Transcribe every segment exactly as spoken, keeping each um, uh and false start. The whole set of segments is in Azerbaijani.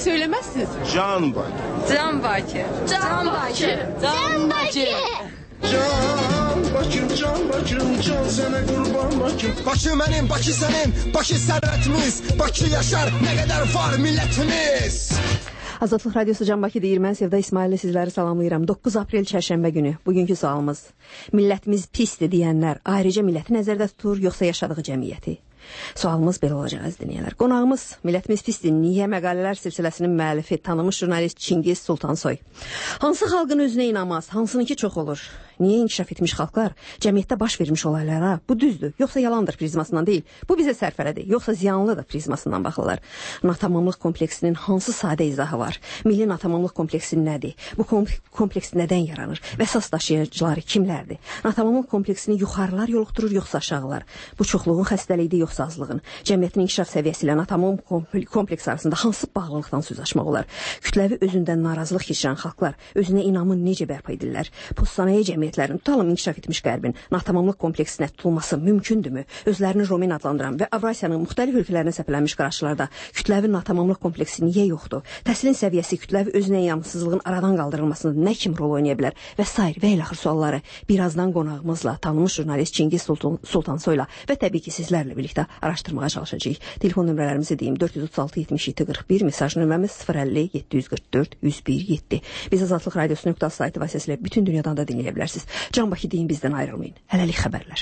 söylemezsiniz? Can Bakı. Can Bakı. Can Bakı. Can Bakı. Can Bakım, can Bakım, can sana kurban Bakım. Bakı benim, Bakı senin, Bakı servetimiz. Bakı yaşar, ne kadar var milletimiz. Azadlıq Radiosu Can Bakı'da Erməni Sevda İsmail'le sizləri salamlayıram. doqquz aprel çərşənbə günü. Bugünkü sualımız. Millətimiz pisdir deyənlər ayrıca milləti nəzərdə tutur, yoxsa yaşadığı cəmiyyəti? Sualımız belə olacaq, əziz dinləyənlər. Qonağımız millətimiz pisdir. Niyə məqalələr silsiləsinin müəllifi, tanınmış jurnalist Çingiz Sultansoy. Hansı xalqın özünə inanmaz, hansınınki çox olur? Niyə inkişaf etmiş xalqlar cəmiyyətdə baş vermiş olaylara bu düzdür, yoxsa yalandır prizmasından deyil, bu bizə sərfərədir, yoxsa ziyanlıdır prizmasından baxırlar. Natamamlıq kompleksinin hansı sadə izahı var? Milli natamamlıq kompleksi nədir? Bu kompleks nədən yaranır? Və əsas daşıyıcıları kimlərdir? Natamamlıq kompleksini yuxarılar yoluxdurur, yoxsa aşağılar? Bu çoxluğun xəstəliyidir, yoxsa azlığın? Cəmiyyətin inkişaf səviyyəsi ilə natamamlıq kompleksi arasında hansı bağlılıqdan söz açmaq olar? Kütləvi özündən narazılıq keçirən xalqlar özünə inamı necə bərpa edirlər? Postsanayi cəmiyyətlərin tutalım inkişaf etmiş qərbin natamamlıq kompleksinə tutulması mümkündürmü? Özlərini Romen adlandıran və Avrasiyanın müxtəlif ölkələrinə səpələnmiş qaraşlarda kütləvi natamamlıq kompleksi niyə yoxdur? Təhsilin səviyyəsi kütləvi özünə inamsızlığın aradan qaldırılmasında nə kimi rol oynaya bilər? Və sair və ilaxır sualları birazdan qonağımızla, tanınmış jurnalist Çingiz Sultansoyla və təbii ki sizlərlə birlikdə araşdırmağa çalışacağıq. Telefon nömrələrimizi deyim: dörd yüz otuz altı yetmiş yeddi qırx bir, mesaj nömrəmiz sıfır əlli yeddi yüz qırx dörd yüz bir yeddi. Biz Azadlıq Radiosu nöqtə saytı vasitəsilə bütün dünyadan da dinləyə bilərsiniz. Can Bakı deyin, bizdən ayrılmayın. Hələlik xəbərlər.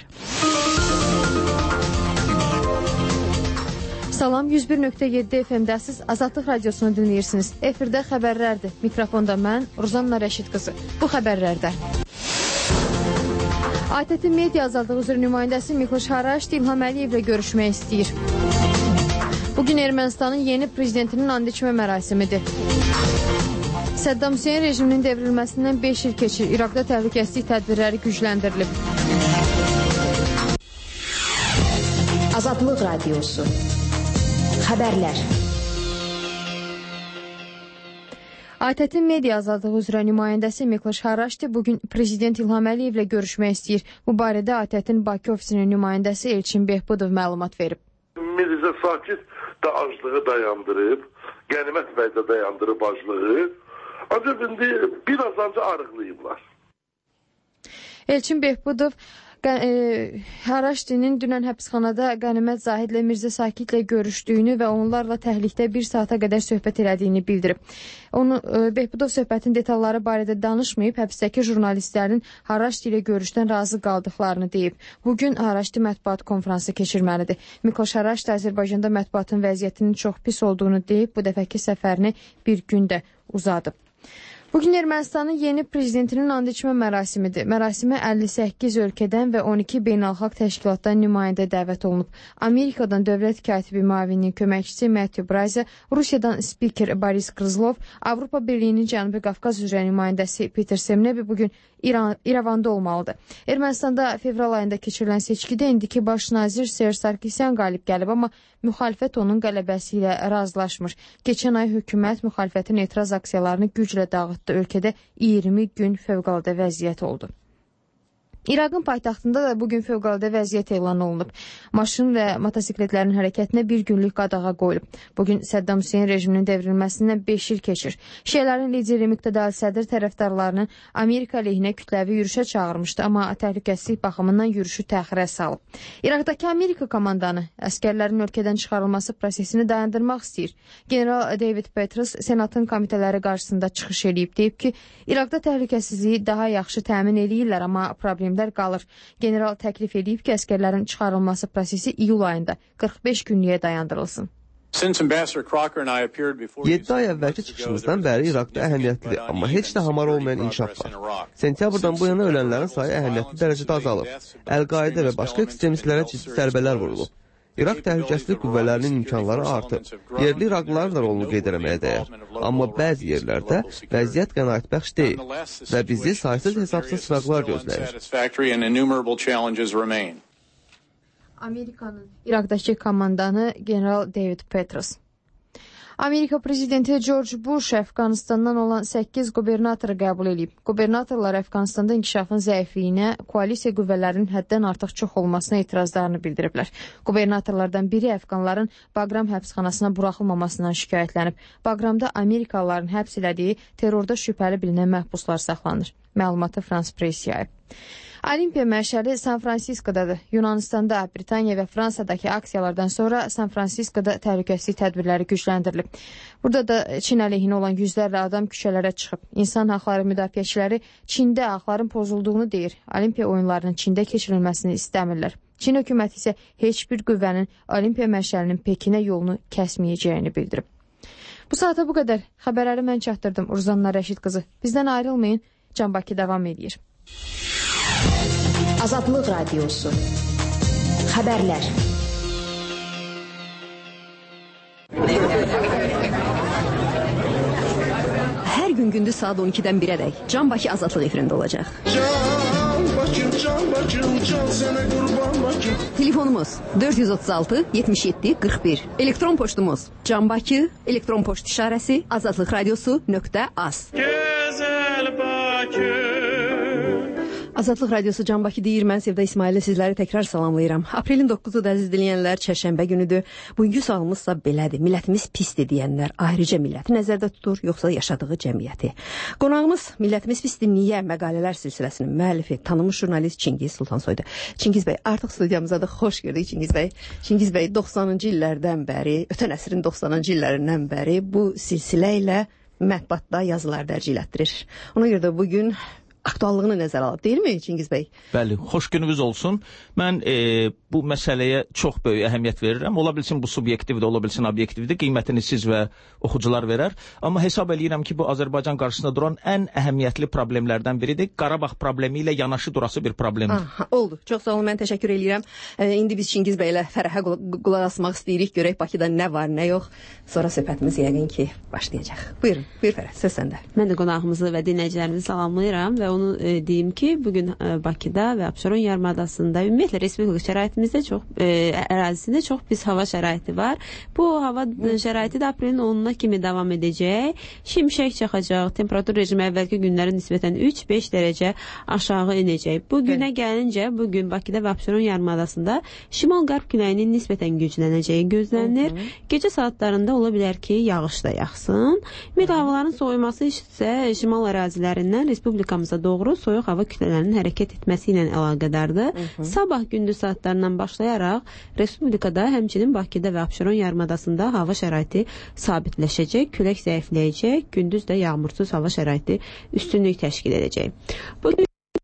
Salam, yüz bir nöqtə yeddi F M-dəsiz Azadlıq Radiosunu dinləyirsiniz. Efirdə xəbərlərdir. Mikrofonda mən, Ruzanna Rəşid qızı. Bu xəbərlərdə A T T Media Azadlığı üzrə nümayəndəsi Mikloş Haraşdi İlham Əliyevlə görüşmək istəyir. Bugün Ermənistanın yeni prezidentinin and içmə mərasimidir. Səddam Hüseyn rejiminin devrilməsindən beş il keçir. İraqda təhlükəsizlik tədbirləri gücləndirilib. Azadlıq Radiosu. Xəbərlər. A T T Media Azadlığı üzrə nümayəndəsi Mikloş Haraşdi bugün prezident İlham Əliyevlə görüşmək istəyir. Bu barədə A T T'nin Bakı ofisinin nümayəndəsi Elçin Behbudov məlumat verib. Mirzə Sakit də aclığı dayandırıb, Qənimət bəy də dayandırıb aclığı. Ancaq indi biraz ancaq arıqlayıblar. Elçin Behbudov e, Haraşdinin dünən həbsxanada Qənimət Zahidlə Mirzə Sakitlə görüşdüyünü və onlarla təhlikdə bir saata qədər söhbət elədiyini bildirib. Onu, e, Behbudov söhbətin detalları barədə danışmayıb, həbsdəki jurnalistlərin Haraşdi ilə görüşdən razı qaldıqlarını deyib. Bugün Haraşdi mətbuat konfransı keçirməlidir. Mikloş Haraşdi Azərbaycanda mətbuatın vəziyyətinin çox pis olduğunu deyib, bu dəfəki səfərini bir gündə uzadıb. Bugün Ermənistanın yeni prezidentinin and içmə mərasimidir. Mərasimə əlli səkkiz ölkədən və on iki beynəlxalq təşkilatdan nümayəndə dəvət olunub. Amerikadan dövlət katibi müavininin köməkçisi Matthew Bryce, Rusiyadan spiker Boris Krizlov, Avropa Birliyinin Cənubi Qafqaz üzrə nümayəndəsi Peter Semnevi bugün İran, İrəvanda olmalıdır. Ermənistanda fevral ayında keçirilən seçkidə indiki baş nazir Serj Sarkisyan qalib gəlib, amma müxalifət onun qələbəsi ilə razılaşmır. Keçən ay hökumət müxalifətin etiraz aksiyalarını güclə dağıtdı. Ölkədə iyirmi gün fövqəladə vəziyyət oldu. İraqın paytaxtında da bugün fövqəladə vəziyyət elan olunub. Maşın və motosikletlərin hərəkətinə bir günlük qadağa qoyulub. Bugün Səddam Hüseyn rejiminin devrilməsindən beş il keçir. Şiələrin lideri Miqtədal Sədr tərəfdarlarını Amerika əleyhinə kütləvi yürüşə çağırmışdı, amma təhlükəsizlik baxımından yürüşü təxirə salıb. İraqdakı Amerika komandanı əskərlərin ölkədən çıxarılması prosesini dayandırmaq istəyir. General David Petraeus Senatın komitələri qarşısında çıxış edib, deyib ki, İraqda təhlükəsizliyi daha yaxşı təmin edirlər, amma problem qalır. General təklif edib ki, əskərlərin çıxarılması prosesi iyul ayında qırx beş günlüyə dayandırılsın. yeddi ay əvvəlki çıxışımızdan bəri İraqda əhəmiyyətli, amma heç də hamar olmayan inkişaf var. Sentyabrdan bu yana ölənlərin sayı əhəmiyyətli dərəcədə azalıb. Əl-Qaidə və başqa ekstremistlərə ciddi zərbələr vurulub. İraq təhlükəsizlik qüvvələrinin imkanları artıb. Yerli İraqlıların da rolunu qeyd etməyə dəyər. Amma bəzi yerlərdə vəziyyət qənaətbəxş deyil və bizi saysız hesabsız sınaqlar gözləyir. Amerikanın İraqdakı komandanı General David Petraeus. Amerika prezidenti George Bush Əfqanistandan olan səkkiz qubernatoru qəbul edib. Qubernatorlar Əfqanistanda inkişafın zəifliyinə, koalisiya qüvvələrinin həddən artıq çox olmasına etirazlarını bildiriblər. Qubernatorlardan biri əfqanların Baqram həbsxanasına buraxılmamasından şikayətlənib. Baqramda Amerikalıların həbs elədiyi terrorda şübhəli bilinən məhbuslar saxlanır. Məlumatı France Press yayıb. Olimpiya məşəli San Fransiskodadır. Yunanistanda, Britaniya və Fransadakı aksiyalardan sonra San Fransiskoda təhlükəsizlik tədbirləri gücləndirilib. Burada da Çin əleyhinə olan yüzlərlə adam küçələrə çıxıb. İnsan haqları müdafiəçiləri Çində haqların pozulduğunu deyir. Olimpiya oyunlarının Çində keçirilməsini istəmirlər. Çin hökuməti isə heç bir qüvvənin Olimpiya məşəlinin Pekinə yolunu kəsməyəcəyini bildirib. Bu saata bu qədər. Xəbərləri mən çatdırdım. Urzanna Rəşid qızı. Bizdən ayrılmayın. Can Bakı davam edir. Azadlıq Radiosu. Xəbərlər. Hər gün gündüz saat on ikidən birədək Can Bakı Azadlıq efirində olacaq. Can Bakım, can Bakım, can sənə qurban Bakım. Telefonumuz dörd yüz otuz altı yetmiş yeddi qırx bir. Elektron poçtumuz Can Bakı, elektron poçt işarəsi azadlıq radiosu nöqtə az. Gözəl Bakım. Azadlıq Radiosu Can Bakı deyir, mən Sevda İsmaillə sizləri təkrar salamlayıram. Aprelin doqquzu da əziz dinləyənlər, çərşənbə günüdür. Bugünkü sualımızsa belədir. Millətimiz pisdir deyənlər ayrıca milləti nəzərdə tutur, yoxsa yaşadığı cəmiyyəti? Qonağımız Millətimiz pisdir niyə məqalələr silsiləsinin müəllifi, tanınmış jurnalist Çingiz Sultansoydur. Çingiz bəy, artıq studiyamıza da xoş gördük Çingiz bəy. Çingiz bəy doxsanıncı illərdən bəri, ötən əsrin doxsanıncı illərindən bəri bu silsilə ilə mətbuatda yazılar dərc elətdirir. Ona görə də bugün aktuallığını nəzərə alıb, deyilmi Çingiz bəy? Bəli, xoş gününüz olsun. Mən e, bu məsələyə çox böyük əhəmiyyət verirəm. Ola bilsin bu subyektivdir, ola bilsin obyektivdir. Qiymətini siz və oxucular verər. Amma hesab eləyirəm ki, bu Azərbaycan qarşısında duran ən əhəmiyyətli problemlərdən biridir. Qarabağ problemi ilə yanaşı durası bir problemdir. Aha, oldu. Çox sağ olun, mən təşəkkür eləyirəm. E, indi biz Çingiz bəylə Fərəhə qulaq asmaq istəyirik. Görək Bakıda nə var, nə yox. Sonra söhbətimiz yəqin ki, başlayacaq. Buyurun, buyur Fərəh, söz səndə. Mən də qonağımızı və dinləyicilərimizi salamlayıram və onu e, deyim ki, bugün e, Bakıda və Abşeron yarımadasında ümumiyyətlə respublika şəraitimizdə çox, e, ərazisində çox pis hava şəraiti var. Bu hava şəraiti də aprelin onuna kimi davam edəcək. Şimşək çaxacaq, temperatur rejimi əvvəlki günlərin nisbətən üç beş dərəcə aşağı enəcək. Bu günə gəlincə, bugün Bakıda və Abşeron yarımadasında şimal-qərb küləyinin nisbətən güclənəcəyi gözlənilir. Hı -hı. Gecə saatlarında ola bilər ki, yağış da yağsın. Ümumiyyətlə havaların soyuması isə şimal ərazilərindən respublikamıza doğru soyuq hava kütlələrinin hərəkət etməsi ilə əlaqədardır. Hı -hı. Sabah gündüz saatlarından başlayaraq respublikada, həmçinin Bakıda və Abşeron yarımadasında hava şəraiti sabitləşəcək, külək zəifləyəcək, gündüz də yağmursuz hava şəraiti üstünlük təşkil edəcək. Bugün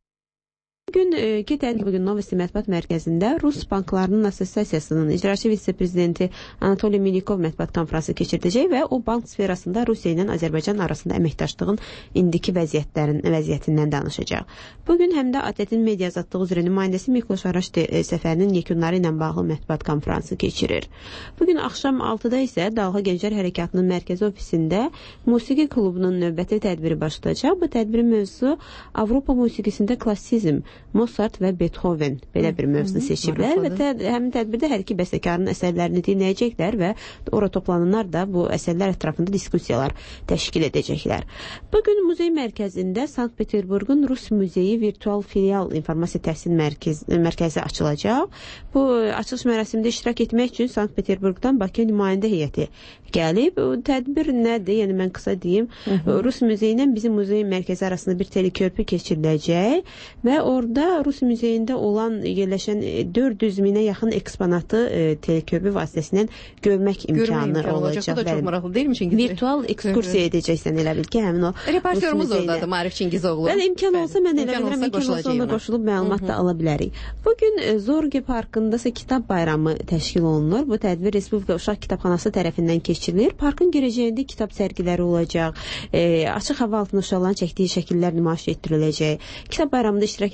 Bugün ki, bugün Novosti Mətbuat Mərkəzində Rus Banklarının Assosiasiyasının icraçı vitse-prezidenti Anatoliy Milikov mətbuat konfransı keçirdəcək və o bank sferasında Rusiya ilə Azərbaycan arasında əməkdaşlığın indiki vəziyyətlərin vəziyyətindən danışacaq. Bugün həm də A T T-in media azadlığı üzrə nümayəndəsi Mikloş Araşdi səfərinin yekunları ilə bağlı mətbuat konfransı keçirir. Bugün axşam altıda isə Dalğa Gənclər Hərəkatının mərkəzi ofisində musiqi klubunun növbəti tədbiri başlayacaq. Bu tədbirin mövzusu Avropa musiqisində klassizm, Mozart və Beethoven belə bir mövzunu seçiblər və tə, həmin tədbirdə hər iki bəstəkarın əsərlərini dinləyəcəklər və ora toplananlar da bu əsərlər ətrafında diskussiyalar təşkil edəcəklər. Bugün muzey mərkəzində Sankt-Peterburqun Rus Muzeyi virtual filial informasiya təhsil mərkəz, mərkəzi açılacaq. Bu açılış mərasimində iştirak etmək üçün Sankt-Peterburqdan Bakı nümayəndə heyəti gəlib. Tədbir nədir? Yəni mən qısa deyim. Hı -hı. Rus muzeyi ilə bizim muzey mərkəzi arasında bir telekörpü keçiriləcək və orada Rus muzeyində olan yerləşən dörd yüz minə yaxın eksponatı e, telekörpü vasitəsilə görmək imkanı olacaq. olacaq. Bu da çox maraqlı deyil mi Çingiz? Virtual ekskursiya edəcəksən elə bil ki, həmin o reportyorumuz oradadır, Marif Çingizoğlu. Bəli, imkan olsa mən elə bilirəm, imkan olsa ona qoşulub məlumat da ala bilərik. Bugün e, Zorge Parkındasa kitab bayramı təşkil olunur. Bu tədbir Respublika Uşaq Kitabxanası tərəfindən keçirilir. Parkın girəcəyində kitab sərgiləri olacaq. E, açıq hava altında uşaqların çəkdiyi şəkillər nümayiş etdiriləcək. Kitab bayramında iştirak edənlərin hamısı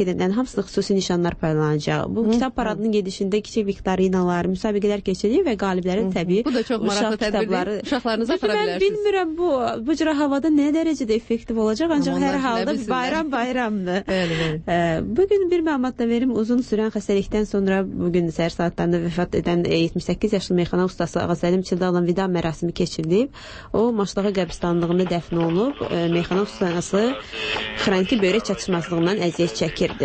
hamısı xüsusi nişanlar paylanacaq. Bu Hı, kitab paradının gedişində kiçik viktorinalar, müsabiqələr keçiriləcək və qaliblərin təbii bu da çox maraqlı tədbirdir. Uşaqlarınıza apara bilərsiniz. Mən bilmirəm bu bu cür havada nə dərəcədə effektiv olacaq, ancaq hər halda bayram bayramdır. Bəli, bəli. Bu gün bir məlumat da verim. Uzun sürən xəstəlikdən sonra bu gün səhər saatlarında vəfat edən yetmiş səkkiz yaşlı meyxana ustası Ağasəlim Çildalan vida mərasimi keçirilib. O Maşlağı qəbristanlığında dəfn olunub. Meyxana ustası xroniki börək çatışmazlığından əziyyət çəkirdi.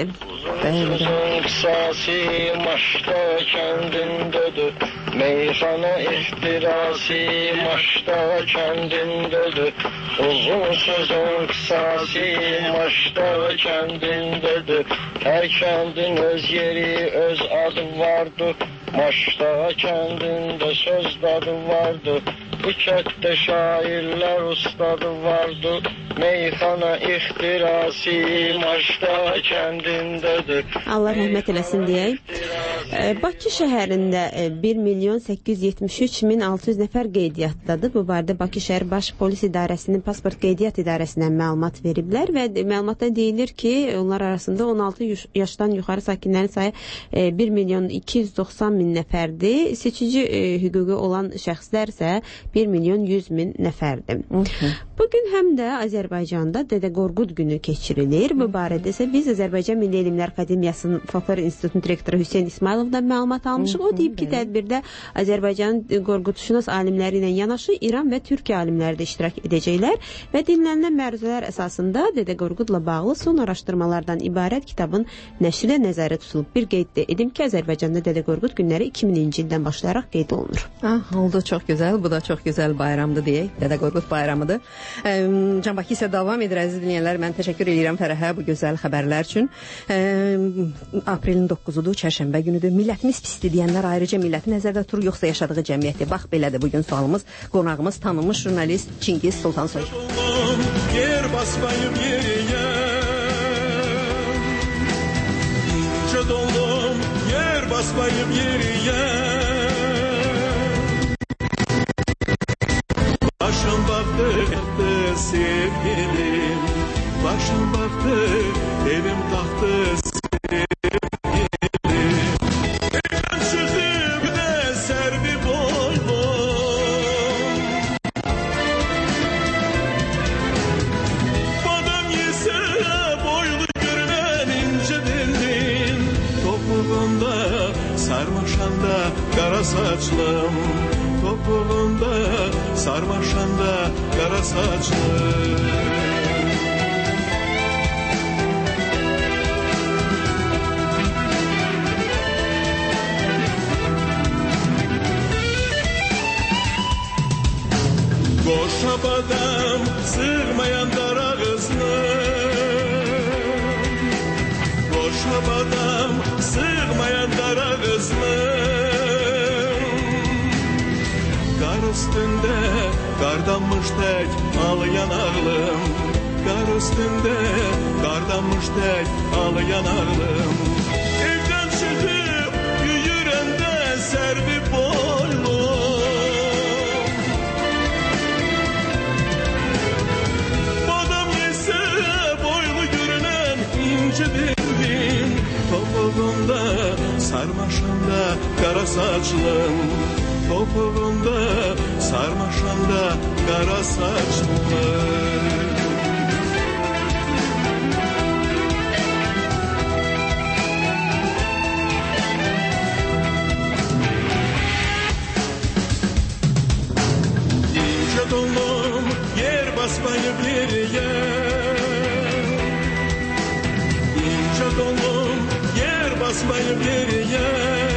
Qısası Maşda kəndindədir. Meyxana ixtirası Maşda kəndindədir. Uzun sözün qısası Maşda kəndindədir. Hər kəndin öz yeri, öz adı vardı. Maşda kəndində söz dadı vardı. Bu kətdə şairlər ustadı vardı. Meyxana ixtirası Maşda kəndindədir. Allah rəhmət eləsin deyək. Bakı şəhərində bir milyon səkkiz yüz yetmiş üç min altı yüz nəfər qeydiyyatdadır. Bu barədə Bakı şəhər Baş Polis İdarəsinin Pasport Qeydiyyat İdarəsindən məlumat veriblər və məlumatda deyilir ki, onlar arasında on altı yaşdan yuxarı sakinlərin sayı bir milyon iki yüz doxsan min nəfərdir. Seçici hüququ olan şəxslər isə bir milyon yüz min nəfərdir. Bugün həm də Azərbaycanda Dədə Qorqud günü keçirilir. Bu barədə isə biz Azərbaycan Milli Elmlər Akademiyasının Folklor İnstitutunun direktoru Hüseyn İsmayılovdan məlumat almışıq. O deyib ki, tədbirdə Azərbaycan Qorqudşünas alimləri ilə yanaşı İran və Türkiyə alimləri də iştirak edəcəklər və dinlənilən məruzələr əsasında Dədə Qorqudla bağlı son araşdırmalardan ibarət kitabın nəşri də nəzərdə tutulub. Bir qeyd də edim ki, Azərbaycanda Dədə Qorqud günləri iki mininci ildən başlayaraq qeyd olunur. Ah, oldu, çox gözəl. Bu da çox gözəl bayramdır deyək. Dədə Qorqud bayramıdır. Can Bakı isə davam edir, əziz dinləyənlər. Mən təşəkkür edirəm Fərəhə bu gözəl xəbərlər üçün. Aprelin doqquzudur, çərşənbə günüdür. Millətimiz pisdir deyənlər ayrıca milləti nəzərdə tutur, yoxsa yaşadığı cəmiyyəti? Bax, belədir bugün sualımız. Qonağımız tanınmış jurnalist Çingiz Sultansoy. Yer basmayım yeriye, ince doldum, yer basmayım yeriye. Başım baktı sevgilim, başım baktı evim taktı sevgilim. Evden çıkıp de serbi boylum, badem yese boylu görünen ince dildin. Topuğunda sarmaşanda kara saçlım, topuğunda sarmaşanda kara saçlı. Koşa badam sığmayan dar ağızlı, koşa badam sığmayan dar ağızlı. Kar üstünde kardanmış tek ağlayan ağlım, kar üstünde kardanmış tek ağlayan ağlım. Evden çıkıp yürüyürende serbi boylum, badam yese boylu görünen ince dildin. Topuğunda sarmaşanda kara saçlım, topuğunda sarmaşanda kara saçlı. İnce dolum yer basmayıp yeriye, ince dolum yer basmayıp yeriye.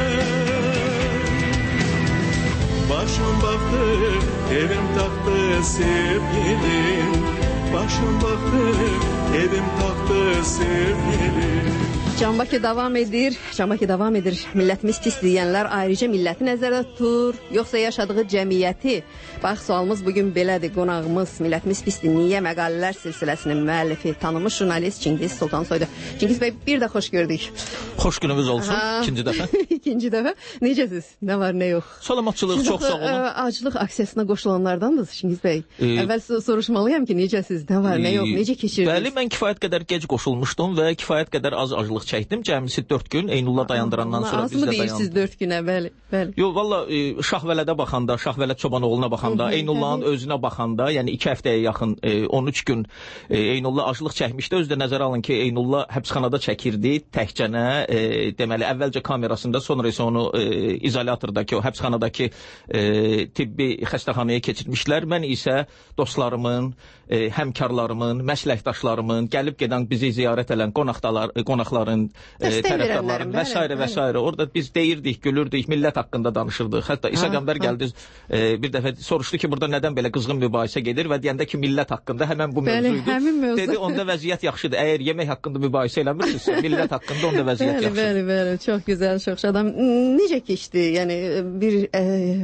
Başım baktı, evim taktı sevgilim. Başım baktı, evim taktı sevgilim. Can Bakı davam edir. Can Bakı davam edir. Millətimiz pis deyənlər ayrıca milləti nəzərdə tutur, yoxsa yaşadığı cəmiyyəti? Bax, sualımız bugün belədir. Qonağımız millətimiz pisdir niyə məqalələr silsiləsinin müəllifi, tanınmış jurnalist Çingiz Sultansoydur. Çingiz bəy, bir də xoş gördük. Xoş günümüz olsun. Ha. İkinci dəfə. İkinci dəfə. Necəsiz? Nə var, nə yox? Salamatçılıq, çox sağ olun. Aclıq aksiyasına qoşulanlardandınız Çingiz bəy. E, Əvvəl soruşmalıyam ki, necəsiz? Nə var, nə yox? Necə keçirdiniz? Bəli, mən kifayət qədər gec qoşulmuşdum və kifayət qədər az aclıq çəkdim. Cəmisi dörd gün Eynullah dayandırandan sonra biz də dayandım. Azmı dayandım. deyirsiniz dörd günə, bəli, bəli. Yox, valla e, Şahvələdə baxanda, Şahvələt Çobanoğlu'na baxanda, Eynullahın özünə baxanda, yəni iki həftəyə yaxın, e, on üç gün e, Eynullah aclıq çəkmişdi. Özü də nəzərə alın ki, Eynullah həbsxanada çəkirdi, təkcənə, e, deməli, əvvəlcə kamerasında, sonra isə onu e, izolyatordakı, o həbsxanadakı e, tibbi xəstəxanaya keçirmişlər. Mən isə dostlarımın, e, həmkarlarımın, məsləkdaşlarımın, gəlib gedən bizi ziyarət edən qonaqdalar, qonaqların, e, tərəfdarların və s. və s. Orada biz deyirdik, gülürdük, millət haqqında danışırdıq. Hətta İsa Qəmbər gəldi, e, bir dəfə soruşdu ki, burada nədən belə qızğın mübahisə gedir və deyəndə ki, millət haqqında həmən bu mövzuydu. Dedi, onda vəziyyət yaxşıdır. Əgər yemək haqqında mübahisə eləmirsinizsə, millət haqqında onda vəziyyət bəli, yaxşıdır. Bəli, bəli, çox gözəl, çox şadam. Necə keçdi? Yəni bir e,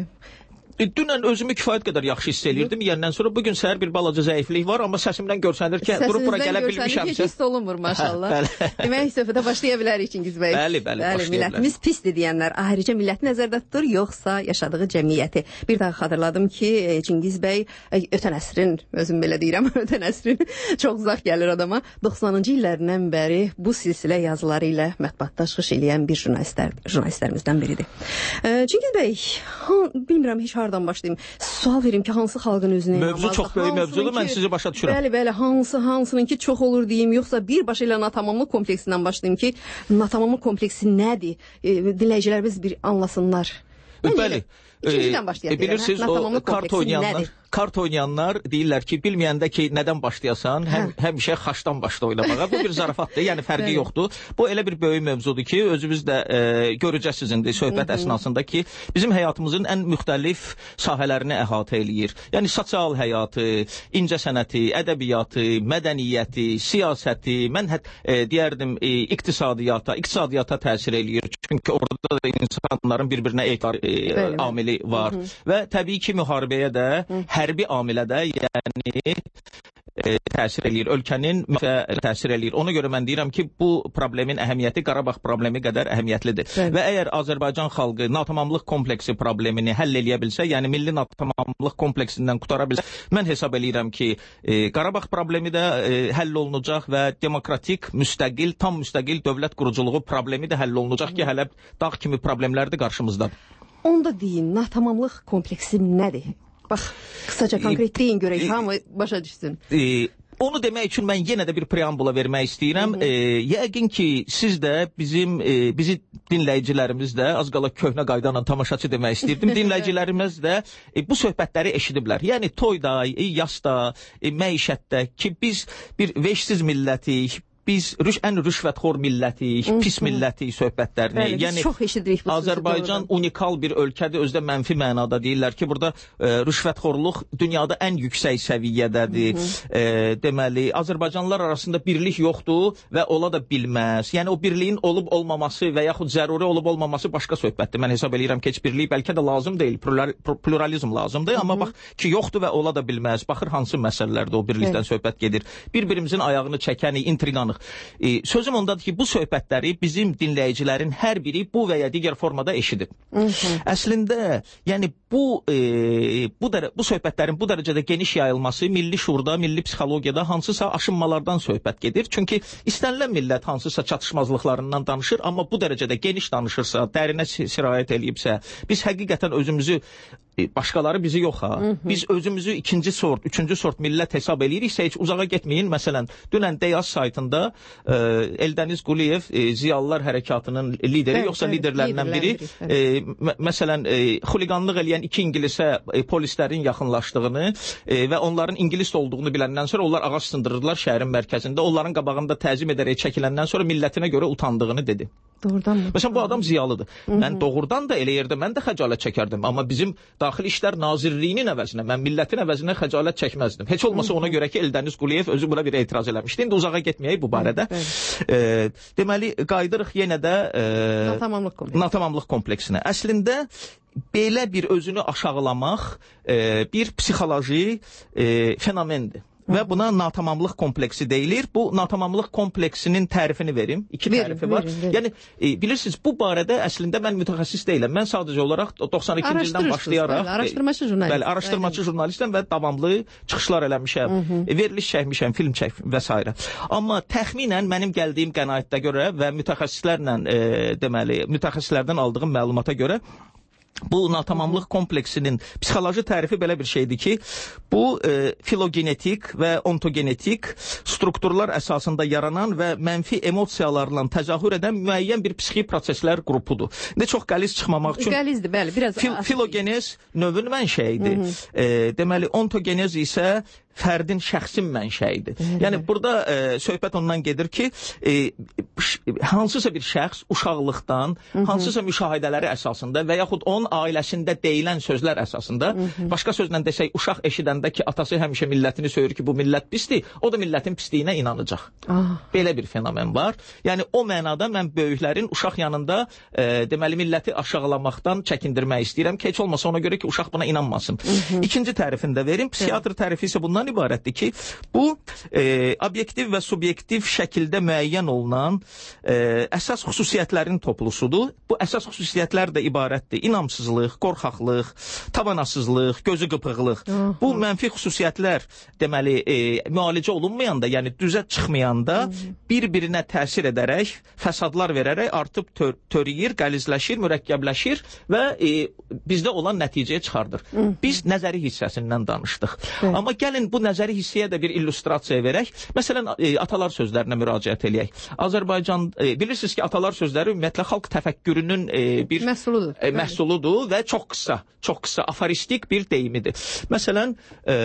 Dünən özümü kifayət qədər yaxşı hiss eləyirdim. Yəndən sonra bugün səhər bir balaca zəiflik var, amma səsimdən görsənir ki, durub bura gələ bilmişəmsə. Heç hiss olunmur, maşallah. Demək, söhbətə başlaya bilərik Çingiz bəy. Bəli, bəli, başlaya millətimiz pisdir deyənlər ayrıca milləti nəzərdə tutur, yoxsa yaşadığı cəmiyyəti. Bir daha xatırladım ki, Çingiz bəy ötən əsrin, özüm belə deyirəm, ötən əsrin çox uzaq gəlir adama. doxsanıncı illərindən bəri bu silsilə yazıları ilə mətbuatda çıxış eləyən bir jurnalistlər, jurnalistlərimizdən biridir. Çingiz bəy, bilmirəm heç hardan başlayayım. Sual verim ki, hansı xalqın özünə mövzu çox böyük mövzudur, mən sizi başa düşürəm. Bəli, bəli, hansı, hansının ki çox olur deyim, yoxsa birbaşa ilə natamamlıq kompleksindən başlayayım ki, natamamlıq kompleksi nədir? E, dinləyicilərimiz bir anlasınlar. Bəli. İkincidən başlayaq. E, bilirsiniz, o kart oynayanlar, kart oynayanlar deyirlər ki, bilməyəndə ki, nədən başlayasan, həm, həmişə xaçdan başla oynamağa. Bu bir zarafatdır, yəni fərqi yoxdur. Bu elə bir böyük mövzudur ki, özünüz də e, görəcəksiniz indi söhbət əsnasında ki, bizim həyatımızın ən müxtəlif sahələrini əhatə eləyir. Yəni sosial həyatı, incəsənəti, ədəbiyyatı, mədəniyyəti, siyasəti, mən hət, e, deyərdim e, iqtisadiyyata, iqtisadiyyata təsir eləyir. Çünki orada da insanların bir-birinə etibar e, amili var. Hı -hı. Və təbii ki, müharibəyə də, Hı. hərbi amilə də, yəni e, təsir eləyir. Ölkənin təsir eləyir. Ona görə mən deyirəm ki, bu problemin əhəmiyyəti Qarabağ problemi qədər əhəmiyyətlidir. Bəli. Və əgər Azərbaycan xalqı natamamlıq kompleksi problemini həll eləyə bilsə, yəni milli natamamlıq kompleksindən qutara bilsə, mən hesab eləyirəm ki, e, Qarabağ problemi də e, həll olunacaq və demokratik, müstəqil, tam müstəqil dövlət quruculuğu problemi də həll olunacaq ki, hələ dağ kimi problemlərdir qarşımızdadır. Onda deyin, natamamlıq kompleksi nədir? Bax, qısaca konkret deyin görək, hamı başa düşsün. E, Onu demək üçün mən yenə də bir preambula vermək istəyirəm. E, yəqin ki, siz də bizim, e, bizi dinləyicilərimiz də, az qala köhnə qaydanla tamaşaçı demək istəyirdim, dinləyicilərimiz də e, bu söhbətləri eşidiblər. Yəni toyda, e, yasda, e, məişətdə ki, biz bir veşsiz millətik, biz rüş, ən rüşvətxor millətik, pis millətik söhbətlərini. Bəli, yəni çox eşidirik bu Azərbaycan unikal bir ölkədir, özdə mənfi mənada deyirlər ki, burada e, rüşvətxorluq dünyada ən yüksək səviyyədədir. E, deməli, Azərbaycanlılar arasında birlik yoxdur və ola da bilməz. Yəni o birliyin olub olmaması və yaxud zəruri olub olmaması başqa söhbətdir. Mən hesab eləyirəm ki, heç birlik bəlkə də lazım deyil, pluralizm lazımdır, amma bax ki, yoxdur və ola da bilməz. Baxır hansı məsələlərdə o birlikdən söhbət gedir. Bir-birimizin ayağını çəkəni, intriqanı. E, sözüm ondadır ki, bu söhbətləri bizim dinləyicilərin hər biri bu və ya digər formada eşidir. Əslində, yəni bu e, bu, dərə, bu söhbətlərin bu dərəcədə geniş yayılması milli şuurda, milli psixologiyada hansısa aşınmalardan söhbət gedir. Çünki istənilən millət hansısa çatışmazlıqlarından danışır, amma bu dərəcədə geniş danışırsa, dərinə sirayət eləyibsə, biz həqiqətən özümüzü başqaları bizi yox ha. Hı -hı. Biz özümüzü ikinci sort, üçüncü sort millət hesab eləyiriksə heç uzağa getməyin. Məsələn, dünən Deyaz saytında e, Eldəniz Quliyev e, Ziyalılar Hərəkatının lideri, evet, yoxsa evet, liderlərindən biri, e, məsələn, e, xuliqanlıq eləyən iki ingilisə e, polislərin yaxınlaşdığını e, və onların ingilis olduğunu biləndən sonra onlar ağac sındırırlar şəhərin mərkəzində. Onların qabağında təzim edərək çəkiləndən sonra millətinə görə utandığını dedi. Doğrudan mı? Məsələn, bu adam ziyalıdır. Hı -hı. Mən doğrudan da elə yerdə mən də xəcalət çəkərdim. Amma bizim Daxili İşlər Nazirliyinin əvəzinə, mən millətin əvəzinə xəcalət çəkməzdim. Heç olmasa ona görə ki, Eldəniz Quliyev özü buna bir etiraz eləmişdi. İndi uzağa getməyək bu barədə. E, deməli, qaydırıq yenə də e, natamamlıq kompleksi. natamamlıq kompleksinə. Əslində, belə bir özünü aşağılamaq e, bir psixoloji e, fenomendir. və buna natamamlıq kompleksi deyilir. Bu natamamlıq kompleksinin tərifini verim. İki verin, tərifi var. Verin, verin. Yəni e, bilirsiniz, bu barədə əslində mən mütəxəssis deyiləm. Mən sadəcə olaraq doxsan ikinci ildən başlayaraq bəli, araşdırmaçı jurnalist. Bəli, araşdırmaçı jurnalistəm və davamlı çıxışlar eləmişəm. E, veriliş çəkmişəm, film çək və s. Amma təxminən mənim gəldiyim qənaətdə görə və mütəxəssislərlə e, deməli, mütəxəssislərdən aldığım məlumata görə bu natamamlıq kompleksinin psixoloji tərifi belə bir şeydir ki, bu e, filogenetik və ontogenetik strukturlar əsasında yaranan və mənfi emosiyalarla təzahür edən müəyyən bir psixi proseslər qrupudur. İndi çox qəliz çıxmamaq üçün Qəlizdir, bəli, biraz fil filogenez növün mənşəyidir. E, deməli, ontogenez isə fərdin şəxsin mənşəyidir. Yəni burada e, söhbət ondan gedir ki, e, hansısa bir şəxs uşaqlıqdan, Hı -hı. hansısa müşahidələri əsasında və yaxud onun ailəsində deyilən sözlər əsasında, Hı -hı. başqa sözlə desək, uşaq eşidəndə ki, atası həmişə millətini söyür ki, bu millət pisdir, o da millətin pisliyinə inanacaq. Ah. Belə bir fenomen var. Yəni o mənada mən böyüklərin uşaq yanında e, deməli milləti aşağılamaqdan çəkindirmək istəyirəm ki, heç olmasa ona görə ki, uşaq buna inanmasın. Hı -hı. İkinci tərifini də verim. Psixiatr tərifi isə bundan ibarətdir ki, bu e, obyektiv və subyektiv şəkildə müəyyən olunan e, əsas xüsusiyyətlərin toplusudur. Bu əsas xüsusiyyətlər də ibarətdir. İnamsızlıq, qorxaqlıq, tavanasızlıq, gözü qıpıqlıq. Aha. Bu mənfi xüsusiyyətlər deməli e, müalicə olunmayanda, yəni düzə çıxmayanda bir-birinə təsir edərək, fəsadlar verərək artıb tör törəyir, qəlizləşir, mürəkkəbləşir və e, bizdə olan nəticəyə çıxardır. Hı. Biz nəzəri hissəsindən danışdıq. Hı. Amma gəlin bu nəzəri hissəyə də bir illüstrasiya verək. Məsələn, e, atalar sözlərinə müraciət eləyək. Azərbaycan, e, bilirsiniz ki, atalar sözləri ümumiyyətlə xalq təfəkkürünün e, bir məhsuludur. E, məhsuludur və çox qısa, çox qısa aforistik bir deyimidir. Məsələn, e,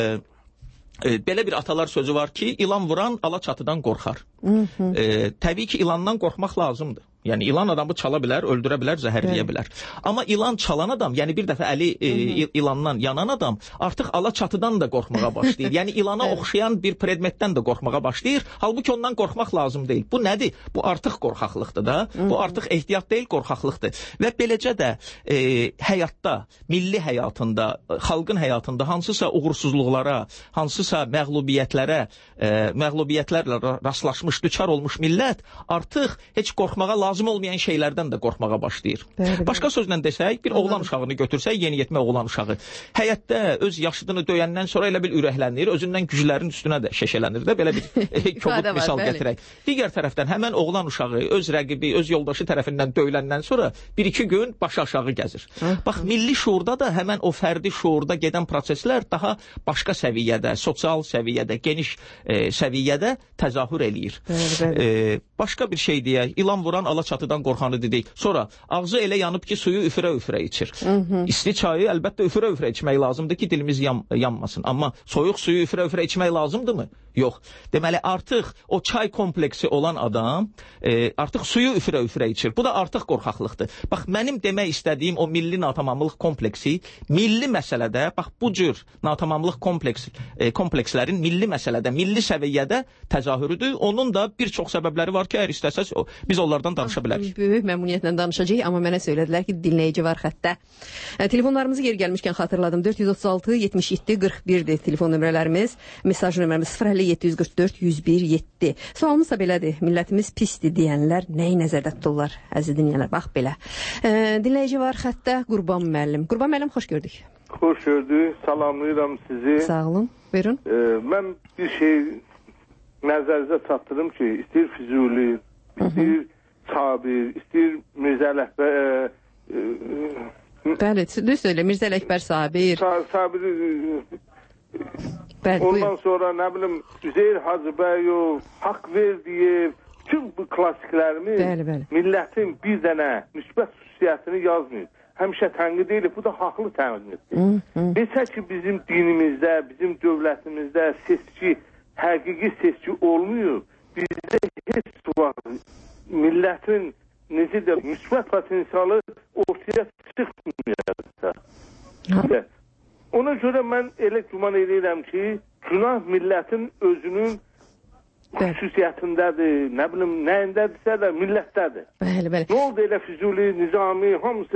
e, belə bir atalar sözü var ki, ilan vuran alaçatıdan qorxar. Hı -hı. E, təbii ki, ilandan qorxmaq lazımdır. Yəni ilan adamı çala bilər, öldürə bilər, zəhərləyə bilər. Amma ilan çalan adam, yəni bir dəfə əli e, ilandan yanan adam artıq alaçatıdan da qorxmağa başlayır. Yəni ilana oxşayan bir predmetdən də qorxmağa başlayır. Halbuki ondan qorxmaq lazım deyil. Bu nədir? Bu artıq qorxaqlıqdır da. Bu artıq ehtiyat deyil, qorxaqlıqdır. Və beləcə də e, həyatda, milli həyatında, xalqın həyatında hansısa uğursuzluqlara, hansısa məğlubiyyətlərə, e, məğlubiyyətlərlə rastlaşmış, düçar olmuş millət artıq heç qorxmağa lazım olmayan şeylərdən də qorxmağa başlayır. Bəli, Başqa sözlə desək, bir oğlan uşağını götürsək, yeniyetmə oğlan uşağı həyətdə öz yaşıdını döyəndən sonra elə bir ürəklənir, özündən güclərin üstünə də şəşələnir də, belə bir kobud misal gətirək. Digər tərəfdən həmən oğlan uşağı öz rəqibi, öz yoldaşı tərəfindən döyüləndən sonra bir-iki gün başı aşağı gəzir. Bax, milli şuurda da həmən o fərdi şuurda gedən proseslər daha başqa səviyyədə, sosial səviyyədə, geniş e, səviyyədə təzahür eləyir. Bəli, bəli. E, başqa bir şey deyək, ilan vuran alaçatıdan qorxanı dedik. Sonra ağzı elə yanıb ki, suyu üfürə-üfürə içir. Hı -hı. İsti çayı əlbəttə üfürə-üfürə içmək lazımdır ki, dilimiz yan yanmasın. Amma soyuq suyu üfürə-üfürə içmək lazımdırmı? Yox. Deməli, artıq o çay kompleksi olan adam e, artıq suyu üfürə-üfürə içir. Bu da artıq qorxaqlıqdır. Bax, mənim demək istədiyim o milli natamamlıq kompleksi, milli məsələdə, bax, bu cür natamamlıq kompleks, e, komplekslərin milli məsələdə, milli səviyyədə təzahürüdür. Onun da bir çox səbəbləri var ki, əgər istəsəz, biz onlardan danışa bilərik. Böyük məmnuniyyətlə danışacağıq, amma mənə söylədilər ki, dinləyici var xəttə. E, telefonlarımızı yer gəlmişkən xatırladım. dörd yüz otuz altı yetmiş yeddi qırx birdir telefon nömrələrimiz. Mesaj nömrəmiz sıfır əlli yeddi yüz qırx dörd yüz bir yeddi. Sualımız da belədir. Millətimiz pisdir deyənlər nəyi nəzərdə tuturlar? Əziz dinləyənlər, bax belə. E, dinləyici var xəttə Qurban müəllim. Qurban müəllim, xoş gördük. Xoş gördük. Salamlayıram sizi. Sağ olun. Buyurun. E, mən bir şey nəzərinizə çatdırım ki, istəyir Füzuli, istəyir Sabir, istəyir Mirzə Ələkbər e, e, bəli, düz söylə, Mirzə Ələkbər Sabir Sa Sabir e, bəli, ondan buyur. sonra nə bilim Üzeyir Hacıbəyov, Haqverdiyev, tüm bu klassiklərimiz bəli, bəli. millətin bir dənə müsbət xüsusiyyətini yazmıyor. Həmişə tənqid edilir, bu da haqlı tənqiddir. Desək ki, bizim dinimizdə, bizim dövlətimizdə seçki, həqiqi seçki olmuyor. Bizdə heç vaxt millətin necə də müsbət potensialı ortaya çıxmıyor. Ona görə mən elə güman edirəm ki, günah millətin özünün xüsusiyyətindədir, nə bilim, nəyindədirsə də millətdədir. Bəli, bəli. Nə oldu elə Füzuli, Nizami, hamısı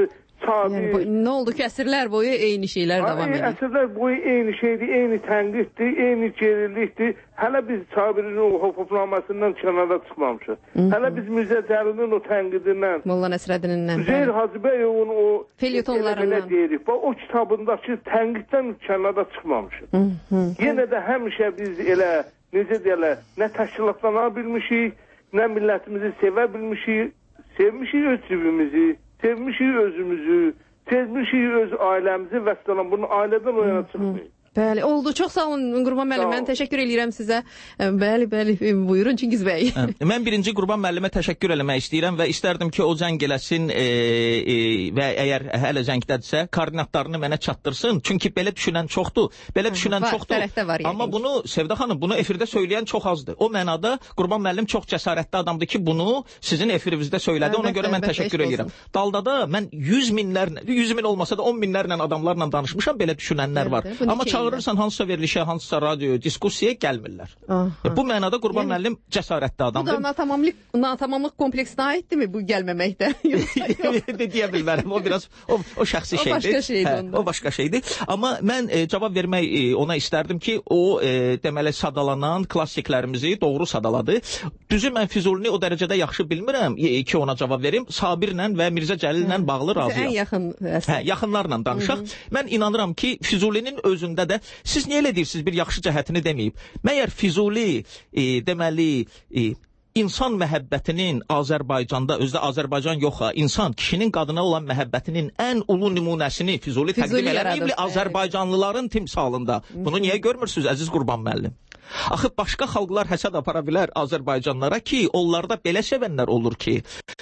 Sabir. Yəni, bu, nə oldu ki, əsrlər boyu eyni şeylər davam edir. Əsrlər boyu eyni şeydir, eyni tənqiddir, eyni gerilikdir. Hələ biz Sabirin o hukuknamasından kənara çıxmamışıq. Hələ biz Mirzə Cəlilin o tənqidindən, Molla Nəsrəddinindən, Üzeyir Hacıbəyovun o felyetonlarından, deyirik, o kitabındakı tənqiddən kənara çıxmamışıq. Yenə də həmişə biz elə, necə deyərlər, nə təşkilatlana bilmişik, nə millətimizi sevə bilmişik, sevmişik öz cibimizi, sevmişik özümüzü, sevmişik öz ailəmizi və s. Bunun ailədən o yana çıxmayın. Bəli, oldu. Çox sağ olun Qurban müəllim. Mən təşəkkür edirəm sizə. Bəli, bəli. Buyurun Çingiz bəy. Mən birinci Qurban müəllimə təşəkkür eləmək istəyirəm və istərdim ki, o zəng eləsin e, e, və əgər hələ zəngdədirsə, koordinatlarını mənə çatdırsın. Çünki belə düşünən çoxdur. Belə düşünən var, çoxdur. Var, Amma bunu Sevda xanım, bunu efirdə söyləyən çox azdır. O mənada Qurban müəllim çox cəsarətli adamdır ki, bunu sizin efirinizdə söylədi. Ona görə mən təşəkkür edirəm. Dalda da mən yüz minlərlə, yüz min olmasa da on minlərlə adamlarla danışmışam, belə düşünənlər var. Amma çağırırsan hansısa verilişə, hansısa radioya, diskusiyaya gəlmirlər. E, bu mənada Qurban yəni, müəllim cəsarətli adamdır. Bu da natamamlıq, natamamlıq kompleksinə aiddirmi bu gəlməməkdə? Deyə bilmərəm. O biraz o, o şəxsi o şeydir. Başqa şeydir hə, onda. O başqa şeydir. Amma mən e, cavab vermək e, ona istərdim ki, o e, deməli sadalanan klassiklərimizi doğru sadaladı. Düzü mən Füzulini o dərəcədə yaxşı bilmirəm e, ki, ona cavab verim. Sabirlə və Mirzə Cəlillə hə. bağlı razıyam. Ən yaxın. Hə, yaxınlarla danışaq. Hı -hı. Mən inanıram ki, Füzulinin özündə də siz niyə elə deyirsiniz bir yaxşı cəhətini deməyib? Məyər Füzuli e, deməli e, insan məhəbbətinin Azərbaycanda, özdə Azərbaycan yox ha, insan, kişinin qadına olan məhəbbətinin ən ulu nümunəsini Füzuli, Füzuli təqdim eləməyibli Azərbaycanlıların timsalında. Bunu niyə görmürsünüz əziz Qurban müəllim? Axı başqa xalqlar həsəd apara bilər Azərbaycanlara ki, onlarda belə sevənlər olur ki,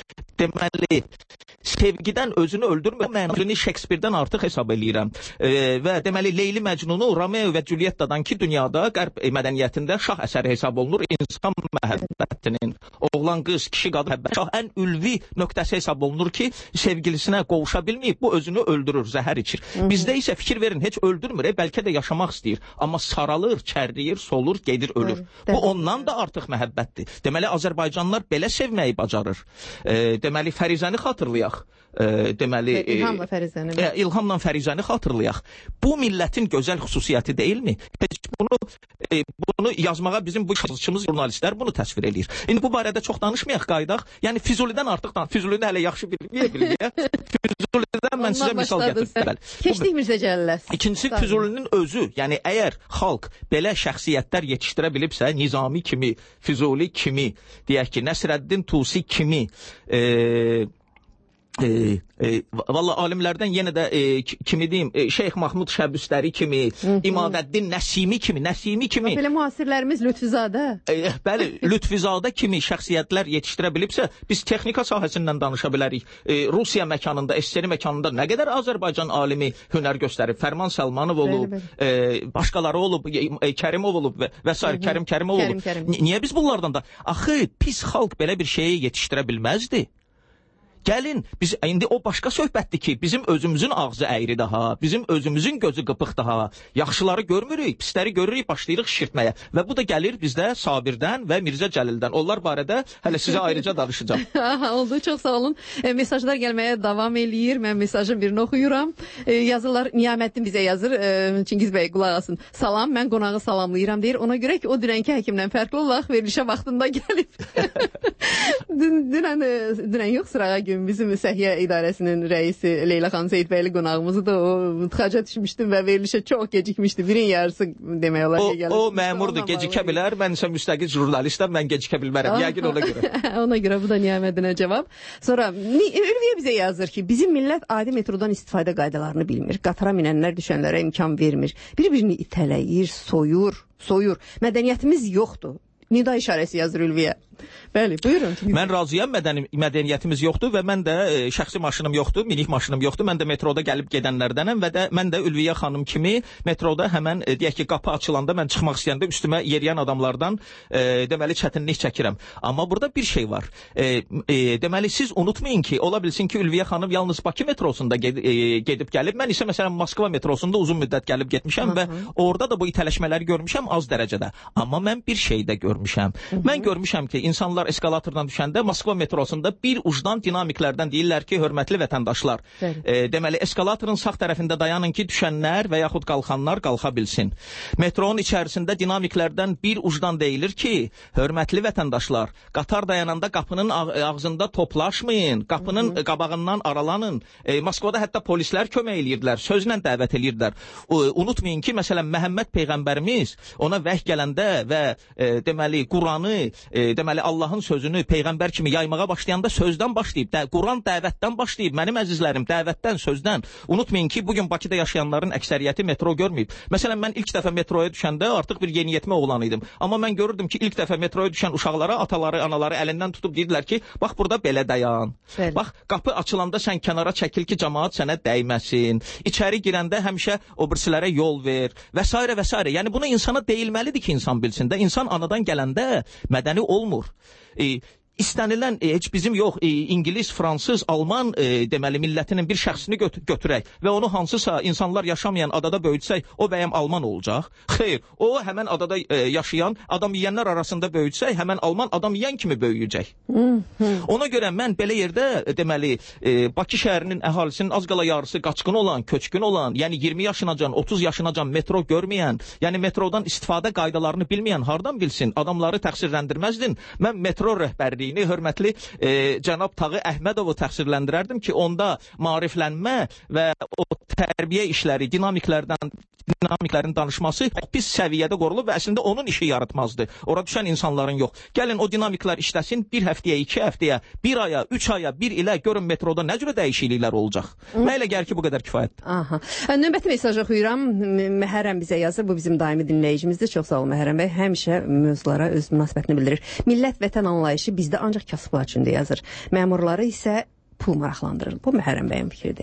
deməli sevgidən özünü öldürmür. Mənzilini Şekspirdən artıq hesab eləyirəm. E, və deməli Leyli Məcnunu Romeo və Julietta'dan ki, dünyada qərb mədəniyyətində şah əsəri hesab olunur. İnsan məhəbbətinin, oğlan qız, kişi qadın məhəbbəti şah ən ülvi nöqtəsi hesab olunur ki, sevgilisinə qovuşa bilməyib, bu özünü öldürür, zəhər içir. Bizdə isə fikir verin, heç öldürmür, e, bəlkə də yaşamaq istəyir. Amma saralır, çərliyir, solur, gedir, ölür. Bu ondan da artıq məhəbbətdir. Deməli Azərbaycanlılar belə sevməyi bacarır. E, deməli Fərizəni xatırlayaq. E, deməli e, İlhamla Fərizəni. E, İlhamla Fərizəni xatırlayaq. Bu millətin gözəl xüsusiyyəti deyilmi? Heç bunu e, bunu yazmağa bizim bu yazıçımız jurnalistlər bunu təsvir eləyir. İndi bu barədə çox danışmayaq, qaydaq. Yəni Füzulidən artıq dan Füzulini hələ yaxşı bilməyə bilməyə. Füzulidən mən sizə misal gətirdim. Keçdik Mirzə Cəlilə. İkincisi Füzulinin özü, yəni əgər xalq belə şəxsiyyətlər yetişdirə bilibsə, Nizami kimi, Füzuli kimi, deyək ki, Nəsrəddin Tusi kimi, eee E, e, valla alimlərdən yenə də e, kimi deyim, e, Şeyx Mahmud Şəbüstəri kimi, İmadəddin Nəsimi kimi, Nəsimi kimi. Belə müasirlərimiz Lütfüzadə. E, bəli, Lütfüzadə kimi şəxsiyyətlər yetişdirə bilibsə, biz texnika sahəsindən danışa bilərik. E, Rusiya məkanında, S S R məkanında nə qədər Azərbaycan alimi hünər göstərib. Fərman Səlmanov olub, bəli, bəli. E, başqaları olub, e, Kərimov olub və, və s. Kərim Kərimov olub. Kərim, Kərim. Niyə biz bunlardan da? Axı pis xalq belə bir şeyi yetişdirə bilməzdi. Gəlin, biz indi o başqa söhbətdir ki, bizim özümüzün ağzı əyri daha, bizim özümüzün gözü qıpıq daha. Yaxşıları görmürük, pisləri görürük, başlayırıq şişirtməyə. Və bu da gəlir bizdə Sabirdən və Mirzə Cəlildən. Onlar barədə hələ sizə ayrıca danışacağam. Oldu, çox sağ olun. E, mesajlar gəlməyə davam eləyir. Mən mesajın birini oxuyuram. E, yazırlar, Niyaməddin bizə yazır. E, Çingiz bəy qulaq asın. Salam, mən qonağı salamlayıram deyir. Ona görə ki, o dünənki həkimdən fərqli olaraq verilişə vaxtında gəlib. Dünən, dünən yox, sırağa gün bizim Səhiyyə İdarəsinin rəisi Leyla xanım Seyidbəyli qonağımızı da o tıxaca düşmüşdüm və verilişə çox gecikmişdi. Birin yarısı demək olar ki, gəlir. O, o məmurdur, gecikə bilər. Mən isə müstəqil jurnalistəm, mən gecikə bilmərəm. Yəqin ona görə. Ona görə bu da Niyaməddinə cavab. Sonra Ülviyə bizə yazır ki, bizim millət adi metrodan istifadə qaydalarını bilmir. Qatara minənlər düşənlərə imkan vermir. Bir-birini itələyir, soyur, soyur. Mədəniyyətimiz yoxdur. Nida işarəsi yazır Ülviyə. Bəli, buyurun. Mən razıyam, mədəni, mədəniyyətimiz yoxdur və mən də e, şəxsi maşınım yoxdur, minik maşınım yoxdur. Mən də metroda gəlib gedənlərdənəm və də mən də Ülviyə xanım kimi metroda həmən e, deyək ki, qapı açılanda mən çıxmaq istəyəndə üstümə yeriyən adamlardan e, deməli çətinlik çəkirəm. Amma burada bir şey var. E, e, deməli siz unutmayın ki, ola bilsin ki, Ülviyə xanım yalnız Bakı metrosunda ged e, gedib gəlib. Mən isə məsələn Moskva metrosunda uzun müddət gəlib getmişəm və orada da bu itələşmələri görmüşəm az dərəcədə. Amma mən bir şey də görmüşəm. görmüşəm. Mən görmüşəm ki, insanlar eskalatordan düşəndə Moskva metrosunda bir ucdan dinamiklərdən deyirlər ki, hörmətli vətəndaşlar, e, deməli eskalatorun sağ tərəfində dayanın ki, düşənlər və yaxud qalxanlar qalxa bilsin. Metronun içərisində dinamiklərdən bir ucdan deyilir ki, hörmətli vətəndaşlar, qatar dayananda qapının ağzında toplaşmayın, qapının Hı -hı. qabağından aralanın. E, Moskvada hətta polislər kömək edirdilər, sözlə dəvət edirdilər. E, unutmayın ki, məsələn, Məhəmməd Peyğəmbərimiz ona vəhy gələndə və e, deməli, Quranı, e, deməli, Allahın sözünü Peyğəmbər kimi yaymağa başlayanda sözdən başlayıb, də, Quran dəvətdən başlayıb, mənim əzizlərim, dəvətdən, sözdən. Unutmayın ki, bugün Bakıda yaşayanların əksəriyyəti metro görməyib. Məsələn, mən ilk dəfə metroya düşəndə artıq bir yeniyetmə oğlan idim. Amma mən görürdüm ki, ilk dəfə metroya düşən uşaqlara ataları, anaları əlindən tutub deyirlər ki, bax burada belə dayan. Bəli. Bax, qapı açılanda sən kənara çəkil ki, cəmaat sənə dəyməsin. İçəri girəndə həmişə o birisilərə yol ver və s. və s. Yəni bunu insana deyilməlidir ki, insan bilsin də. İnsan anadan gələndə mədəni olmur. E, İstənilən e, heç bizim yox, e, İngilis, Fransız, Alman e, deməli millətinin bir şəxsini göt götürək və onu hansısa insanlar yaşamayan adada böyütsək, o bəyəm Alman olacaq? Xeyr, o həmən adada e, yaşayan adam yeyənlər arasında böyütsək, həmən Alman adam yeyən kimi böyüyəcək. Ona görə mən belə yerdə e, deməli e, Bakı şəhərinin əhalisinin az qala yarısı qaçqın olan, köçkün olan, yəni iyirmi yaşınacan, otuz yaşınacan metro görməyən, yəni metrodan istifadə qaydalarını bilməyən hardan bilsin? Adamları təqsirləndirməzdin. Mən metro rəhbərliyi hörmətli e, cənab Tağı Əhmədovu təqsirləndirərdim ki, onda maariflənmə və o tərbiyə işləri, dinamiklərdən dinamiklərin danışması pis səviyyədə qorulub və əslində onun işi yaratmazdı. Ora düşən insanların yox. Gəlin o dinamiklər işləsin bir həftəyə, iki həftəyə, bir aya, üç aya, bir ilə görün metroda nə cürə dəyişikliklər olacaq. Mənə elə gəlir ki, bu qədər kifayətdir. Aha. Növbəti mesaj oxuyuram. Məhərrəm bizə yazır. Bu bizim daimi dinləyicimizdir. Çox sağ olun Məhərrəm bəy. Həmişə mövzulara öz münasibətini bildirir. Millət vətən anlayışı bizdə ancaq kasıblar üçün də yazır. Məmurları isə pul maraqlandırır. Bu Məhərrəm bəyin fikridir.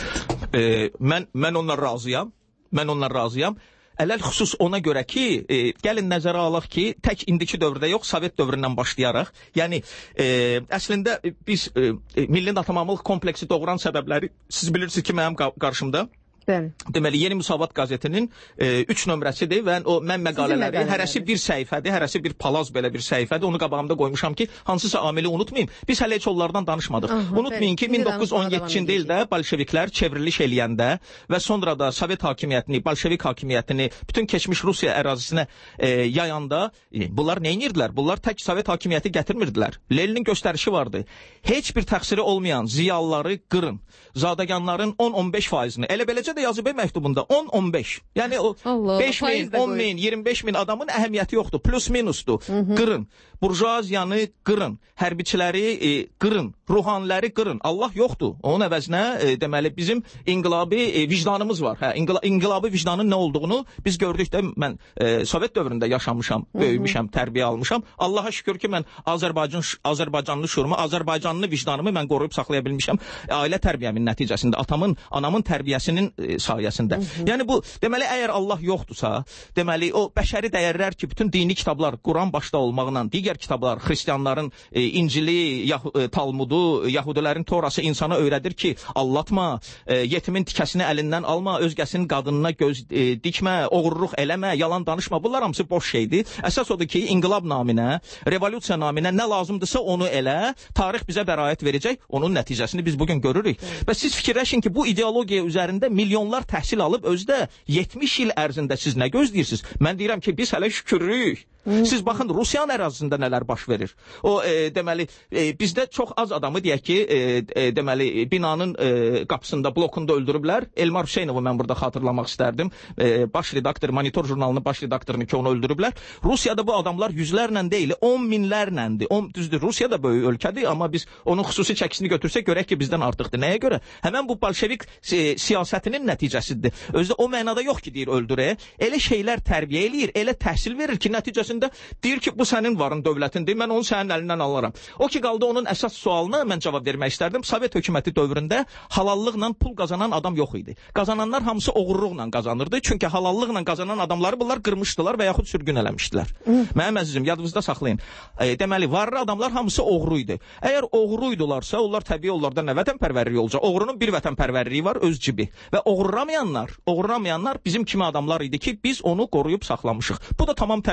E, mən, mən onunla razıyam. Mən onunla razıyam. Ələl xüsus ona görə ki, e, gəlin nəzərə alaq ki, tək indiki dövrdə yox, Sovet dövründən başlayaraq, yəni e, əslində biz e, milli natamamlıq kompleksi doğuran səbəbləri siz bilirsiniz ki, mənim qarşımda Bəli. Deməli, Yeni Müsavat qəzetinin e, üç nömrəsidir və o mən məqalələri, hərəsi bir səhifədir, hərəsi bir palaz belə bir səhifədir. Onu qabağımda qoymuşam ki, hansısa amili unutmayım. Biz hələ heç onlardan danışmadıq. Aha, Unutmayın bəli. ki, min doqquz yüz on yeddinci ildə bolşeviklər çevriliş eləyəndə və sonra da Sovet hakimiyyətini, bolşevik hakimiyyətini bütün keçmiş Rusiya ərazisinə e, yayanda e, bunlar nə edirdilər? Bunlar tək Sovet hakimiyyəti gətirmirdilər. Leninin göstərişi vardı. Heç bir təqsiri olmayan ziyalıları qırın. Zadəganların on on beş faizini. Elə beləcə də yazıb məktubunda on on beş. Yəni o Allah, beş min, on min, iyirmi beş min adamın əhəmiyyəti yoxdur. Plus minusdur. Hı -hı. Qırın. Burjuaziyanı qırın. Hərbiçiləri e, qırın. Ruhaniləri qırın. Allah yoxdur. Onun əvəzinə e, deməli bizim inqilabi e, vicdanımız var. Hə, inqila inqilabi vicdanın nə olduğunu biz gördük də mən e, Sovet dövründə yaşamışam, böyümüşəm, tərbiyə almışam. Allaha şükür ki mən Azərbaycan Azərbaycanlı şuurumu, Azərbaycanlı vicdanımı mən qoruyub saxlaya bilmişəm. Ailə tərbiyəmin nəticəsində, atamın, anamın tərbiyəsinin e, sayəsində. Hı -hı. Yəni bu deməli əgər Allah yoxdursa, deməli o bəşəri dəyərlər ki, bütün dini kitablar, Quran başda olmaqla, digər kitablar, xristianların e, İncili, Yah e, Talmudu, Yahudilərin Torası insana öyrədir ki, allatma, e, yetimin tikəsini əlindən alma, özgəsinin qadınına göz e, dikmə, oğurluq eləmə, yalan danışma. Bunlar hamısı boş şeydir. Əsas odur ki, inqilab naminə, revolyusiya naminə nə lazımdırsa onu elə, tarix bizə bəraət verəcək. Onun nəticəsini biz bugün görürük. Və siz fikirləşin ki, bu ideologiya üzərində milyonlar təhsil alıb özdə yetmiş il ərzində siz nə gözləyirsiniz? Mən deyirəm ki, biz hələ şükürlüyük. Siz baxın Rusiyanın ərazisində nələr baş verir. O e, deməli e, bizdə çox az adamı deyək ki, e, e, deməli binanın e, qapısında, blokunda öldürüblər. Elmar Hüseynovu mən burada xatırlamaq istərdim. E, baş redaktor, Monitor jurnalının baş redaktorunu ki, onu öldürüblər. Rusiyada bu adamlar yüzlərlə deyil, on minlərləndir. On düzdür, Rusiya da böyük ölkədir, amma biz onun xüsusi çəkisini götürsək görək ki, bizdən artıqdır. Nəyə görə? Həmən bu bolşevik e, siyasətinin nəticəsidir. Özdə o mənada yox ki, deyir öldürə. Elə şeylər tərbiyə eləyir, elə təhsil verir ki, nəticəsində deyir ki, bu sənin varın dövlətindir, mən onu sənin əlindən alaram. O ki, qaldı onun əsas sualına mən cavab vermək istərdim. Sovet hökuməti dövründə halallıqla pul qazanan adam yox idi. Qazananlar hamısı oğurluqla qazanırdı. Çünki halallıqla qazanan adamları bunlar qırmışdılar və yaxud sürgün eləmişdilər. Mənim əzizim, yadınızda saxlayın. E, deməli, varlı adamlar hamısı oğru idi. Əgər oğru idilarsa, onlar təbii onlarda nə vətənpərvərliyi olacaq? Oğrunun bir vətənpərvərliyi var, öz cibi. Və oğurlamayanlar, oğurlamayanlar bizim kimi adamlar idi ki, biz onu qoruyub saxlamışıq. Bu da tamam təbiidir. O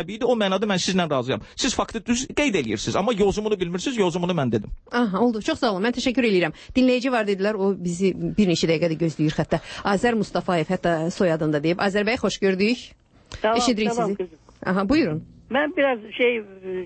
mənada mən sizlə razıyam. Siz faktı düz qeyd edirsiniz, amma yozumunu bilmirsiniz, yozumunu mən dedim. Aha, oldu. Çox sağ olun. Mən təşəkkür edirəm. Dinləyici var dedilər, o bizi bir neçə dəqiqədə gözləyir xəttə. Azər Mustafayev, hətta soyadını da deyib. Azər bəy, xoş gördük. Tamam, Eşidirik tamam sizi. kızım. Aha, buyurun. Ben biraz şey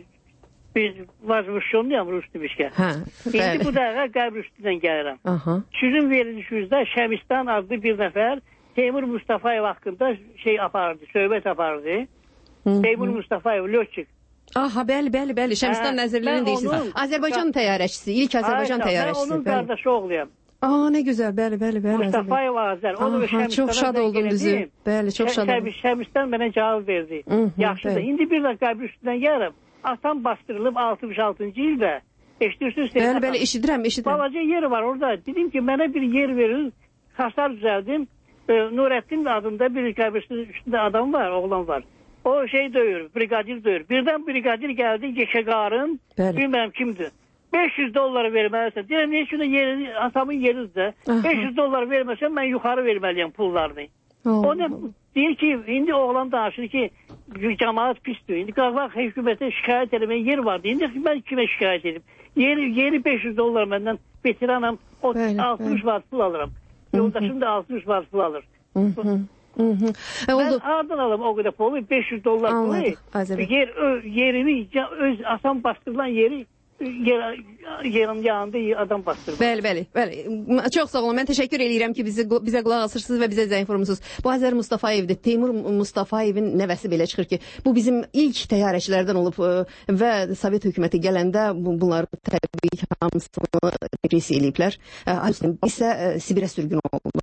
biz vazgeçiyordum Rus demişken. Ha, Şimdi bəli. bu dəqiqə Qəbr üstündən gəlirəm. Aha. Sizin verilişinizdə Şəmistan adlı bir nəfər Teymur Mustafayev haqqında şey apardı, söhbət apardı. Teymur Mustafayev, Lyoçik. Aha, bəli, bəli, bəli. Şəmistan Hə, nəzirlərini mən deyirsiniz. onun- Azərbaycan təyyarəçisi, ilk Azərbaycan Aynen, təyyarəçisi. Ben onun bəli. qardaşı oğluyam. Aa, nə gözəl, bəli, bəli, bəli. Mustafayev Azər. Onu Aha, Şəmistan'a çox şad zəng oldum elədim. düzü. Bəli, çox şad oldum. Şəmistan mənə cavab verdi. Hı hı, Yaxşıdır. bəli. İndi bir də Qəbr üstündən gəlirəm. Atam bastırılıb altmış altıncı ildə. Eşidirsiniz? Bəli, bəli, eşidirəm, eşidirəm. Balaca yer var orada. Dedim ki, mənə bir yer verin. Hasar düzəldim. E, Nurettin adında bir qəbrisinin üstündə adam var, oğlan var. O şey döyür, brigadir döyür. Birdən brigadir gəldi, Yeşəqarın, Bəli. bilməm kimdir. beş yüz dollar verməlisən. Deyirəm, ne şurada yeri, atamın yeridir. Aha. beş yüz dollar verməsən, mən yuxarı verməliyəm pullarını. Allah. O ne deyir ki, indi oğlan danışır ki, cemaat pisdir. İndi qalmaq hökumətə şikayət eləməyə yer vardı. İndi mən kimə şikayət edib? Yeri, yeri beş yüz dollar məndən betiranam. O Bəli, altmış vaat pul alıram. Yoldaşım da altmış vaat pul alır. Hı hı. Hı hı. E, Ben oldu. hardan alım o kadar pulu? beş yüz dollar pulu. Anladık, Azərbaycan. Yer, ö, yerini, öz asam bastırılan yeri yer, yerin yanında adam bastırır. Bəli, bəli, bəli. Çox sağ olun. Mən təşəkkür edirəm ki, bizi bizə qulaq asırsınız və bizə zəng vurmusunuz. Bu Azər Mustafayevdir. Teymur Mustafayevin nəvəsi belə çıxır ki, bu bizim ilk təyyarəçilərdən olub ə, və Sovet hökuməti gələndə bu, bunları təbii ki, hamısını repressiya eləyiblər. Ə, isə ə, Sibirə sürgün olunub.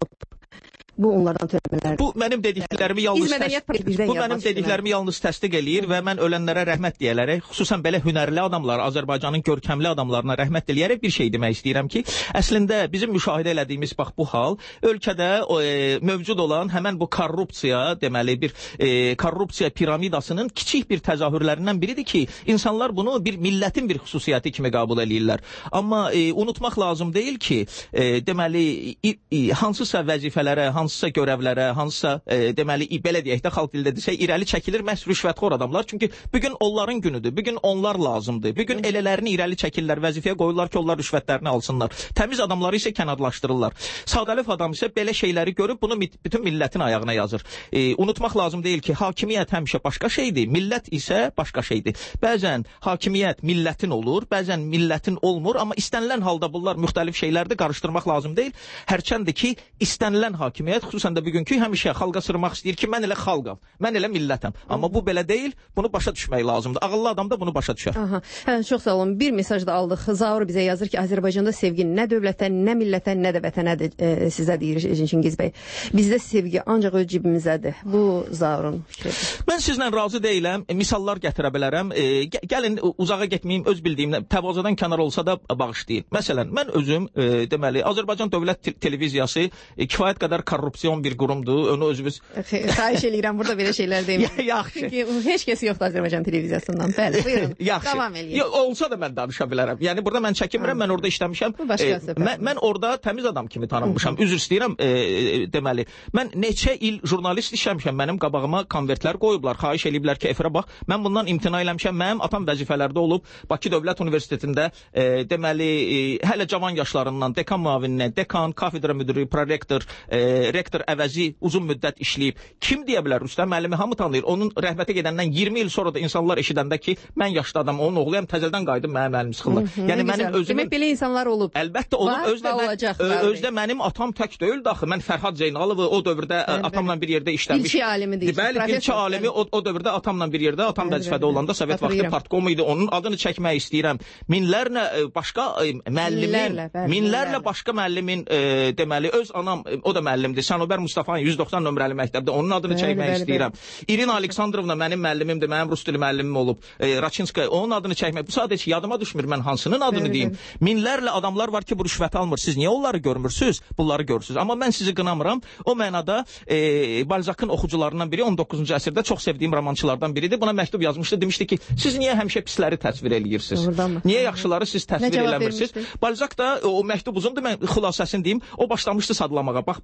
Bu onlardan törəmələrdir. Bu mənim dediklərimi yalnız Biz mədəniyyət təsdiq, birdən bu mənim yazmaq dediklərimi yalnız təsdiq eləyir və mən ölənlərə rəhmət deyərək, xüsusən belə hünərli adamlar, Azərbaycanın görkəmli adamlarına rəhmət diləyərək bir şey demək istəyirəm ki, əslində bizim müşahidə elədiyimiz bax bu hal ölkədə e, mövcud olan həmən bu korrupsiya, deməli bir e, korrupsiya piramidasının kiçik bir təzahürlərindən biridir ki, insanlar bunu bir millətin bir xüsusiyyəti kimi qəbul eləyirlər. Amma e, unutmaq lazım deyil ki, e, deməli i, i, hansısa vəzifələrə, hansısa görevlərə, hansısa e, deməli belə deyək də xalq dilində desək irəli çəkilir məhz rüşvətxor adamlar. Çünki bu gün onların günüdür. Bu gün onlar lazımdır. Bu gün elələrini irəli çəkirlər, vəzifəyə qoyurlar ki, onlar rüşvətlərini alsınlar. Təmiz adamları isə kənarlaşdırırlar. Sadəlif adam isə belə şeyləri görüb bunu bütün millətin ayağına yazır. E, unutmaq lazım deyil ki, hakimiyyət həmişə başqa şeydir, millət isə başqa şeydir. Bəzən hakimiyyət millətin olur, bəzən millətin olmur, amma istənilən halda bunlar müxtəlif şeylərdir, qarışdırmaq lazım deyil. Hərçəndir ki, istənilən hakimiyyət xüsusən də bugünkü həmişə xalqa sırmaq istəyir ki, mən elə xalqam, mən elə millətəm. Amma bu belə deyil, bunu başa düşmək lazımdır. Ağıllı adam da bunu başa düşər. Aha. Hə, çox sağ olun. Bir mesaj da aldıq. Zaur bizə yazır ki, Azərbaycanda sevgi nə dövlətə, nə millətə, nə də vətənədir. E, sizə deyir Çingiz bəy. Bizdə sevgi ancaq öz cibimizdədir. Bu Zaurun fikridir. Mən sizlə razı deyiləm. E, misallar gətirə bilərəm. E, gəlin uzağa getməyim, öz bildiyimdən təvazödən kənar olsa da bağışlayın. Məsələn, mən özüm e, deməli Azərbaycan Dövlət te Televiziyası e, kifayət qədər korrupsiyon bir qurumdur. Onu özümüz xahiş eləyirəm burada belə şeylər deməyin. Yaxşı. Çünki heç kəs yoxdur Azərbaycan televiziyasından. Bəli, buyurun. Yaxşı. Davam eləyin. Yo, olsa da mən danışa bilərəm. Yəni burada mən çəkinmirəm, mən orada işləmişəm. E, mən, mən orada təmiz adam kimi tanınmışam. Üzr istəyirəm, e, e, deməli. Mən neçə il jurnalist işləmişəm. Mənim qabağıma konvertlər qoyublar. Xahiş eləyiblər ki, efirə bax. Mən bundan imtina eləmişəm. Mənim atam vəzifələrdə olub. Bakı Dövlət Universitetində e, deməli e, hələ cavan yaşlarından dekan müavininə, dekan, kafedra müdiri, prorektor, e, rektor əvəzi uzun müddət işləyib. Kim deyə bilər? Rüstəm müəllimi hamı tanıyır. Onun rəhmətə gedəndən iyirmi il sonra da insanlar eşidəndə ki, mən yaşlı adam, onun oğluyam, təzədən qayıdım mənim müəllim sıxılır. Yəni mənim özüm Demək belə insanlar olub. Əlbəttə olub. Özdə mən, özdə mənim atam tək deyil daxı. Mən Fərhad Zeynalovu o dövrdə bəli, atamla bir yerdə işləmiş. Dilçi alimi deyil. Bəli, dilçi alimi o, o dövrdə atamla bir yerdə, atam vəzifədə olanda Sovet vaxtı partkomu idi. Onun adını çəkmək istəyirəm. Minlərlə başqa müəllimin, minlərlə başqa müəllimin e, deməli öz anam o da müəllimdir. Sanober Mustafa yüz doxsan nömrəli məktəbdə onun adını bəli, çəkmək bəli, istəyirəm. Bəli. İrina Aleksandrovna mənim müəllimimdir, mənim rus dili müəllimim olub. E, Raçinskaya onun adını çəkmək. Bu sadəcə yadıma düşmür mən hansının adını bəli, deyim. Bəli. Minlərlə adamlar var ki, bu rüşvəti almır. Siz niyə onları görmürsüz? Bunları görürsüz. Amma mən sizi qınamıram. O mənada e, Balzac'ın oxucularından biri on doqquzuncu əsrdə çox sevdiyim romançılardan biridir. Buna məktub yazmışdı. Demişdi ki, siz niyə həmişə pisləri təsvir eləyirsiniz? Niyə yaxşıları siz təsvir eləmirsiniz? Balzac da o məktub uzundur, mən xülasəsini deyim. O başlamışdı sadlamağa. Bax bu, bu,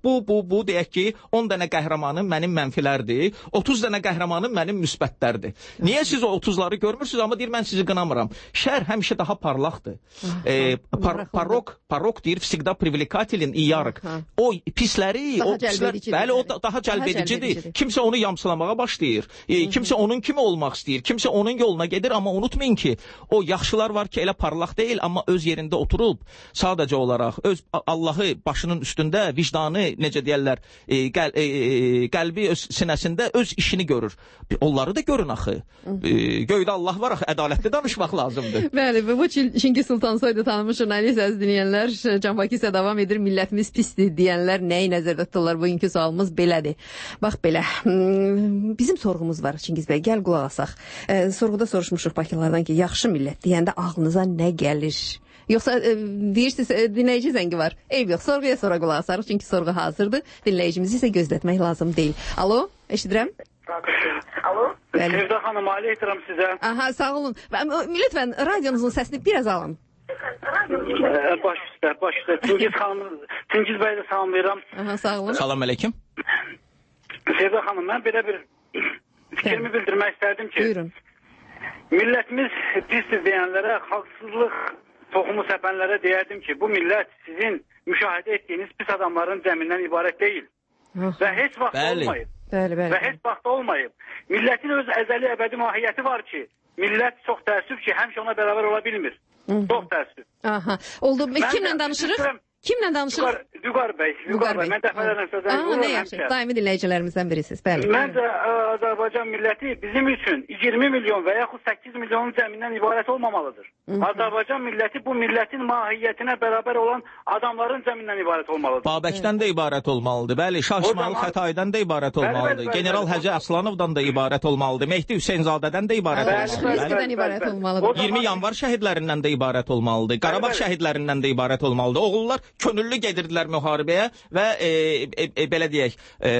o bu deyək ki, on dənə qəhrəmanım mənim mənfilərdir, otuz dənə qəhrəmanım mənim müsbətlərdir. Niyə siz o otuzları görmürsünüz? Amma deyir, mən sizi qınamıram. Şər həmişə daha parlaqdır. E, par parok, parok deyir, всегда привлекателен и ярк. O pisləri, o pislər, bəli, o da, daha cəlbedicidir. Kimsə onu yamsılamağa başlayır. E, kimsə onun kimi olmaq istəyir. Kimsə onun yoluna gedir, amma unutmayın ki, o yaxşılar var ki, elə parlaq deyil, amma öz yerində oturub, sadəcə olaraq öz Allahı başının üstündə, vicdanı, necə deyərlər, e, qəl e, qəlbi öz sinəsində öz işini görür. Onları da görün axı. E, göydə Allah var axı, ədalətli danışmaq lazımdır. Bəli, bu Çingiz Sultansoy'da tanınmış jurnalist əziz dinləyənlər, Can Baki isə davam edir. Millətimiz pisdir deyənlər nəyi nəzərdə tuturlar? Bugünkü sualımız belədir. Bax belə, bizim sorğumuz var Çingiz bəy, gəl qulaq asaq. E, sorğuda soruşmuşuq Bakılardan ki, yaxşı millət deyəndə ağlınıza nə gəlir? Yoxsa e, deyirsiniz, e, dinləyici zəngi var. Eyb yox, sorğuya sonra qulaq asarıq, çünki sorğu hazırdır. Dinləyicimizi isə gözlətmək lazım deyil. Alo, eşidirəm? Alo, Bəli. Sevda xanım, ailə ehtiram sizə. Aha, sağ olun. Lütfən, radionuzun səsini biraz alın. Ee, baş üstə, baş üstə. Çingiz xanım, Çingiz bəy də salamlayıram. Aha, sağ olun. Salam əleykum. Sevda xanım, mən belə bir fikrimi bildirmək istərdim ki, buyurun. Millətimiz pisdir deyənlərə, xalqsızlıq toxumu səpənlərə deyərdim ki, bu millət sizin müşahidə etdiyiniz pis adamların cəmindən ibarət deyil. Oh. Və heç vaxt bəli. olmayıb. Bəli, bəli. Və heç vaxt olmayıb. Millətin öz əzəli əbədi mahiyyəti var ki, millət çox təəssüf ki, həmişə ona bərabər ola bilmir. Hı -hı. Çox təəssüf. Aha, oldu. Mən kimlə danışırıq? Düşünürəm, Kimlə danışırıq? Vüqar bəy. Vüqar bəy. Mən dəfələrlə sözən qulurum. Nə yaxşı, daimi dinləyicilərimizdən birisiniz. Bəli. Məncə Azərbaycan milləti bizim üçün iyirmi milyon və yaxud səkkiz milyonun cəmindən ibarət olmamalıdır. Hı -hı. Azərbaycan milləti bu millətin mahiyyətinə bərabər olan adamların cəmindən ibarət olmalıdır. Babəkdən də ibarət olmalıdır. Bəli, Şah İsmail Xətaydan da ibarət olmalıdır. General Hacı Əslanovdan da ibarət olmalıdır. Mehdi Hüseynzadədən də ibarət olmalıdır. iyirmi yanvar şəhidlərindən də ibarət olmalıdır. Qarabağ şəhidlərindən də ibarət olmalıdır. Oğullar könüllü gedirdilər müharibəyə və e, e, e, belə deyək,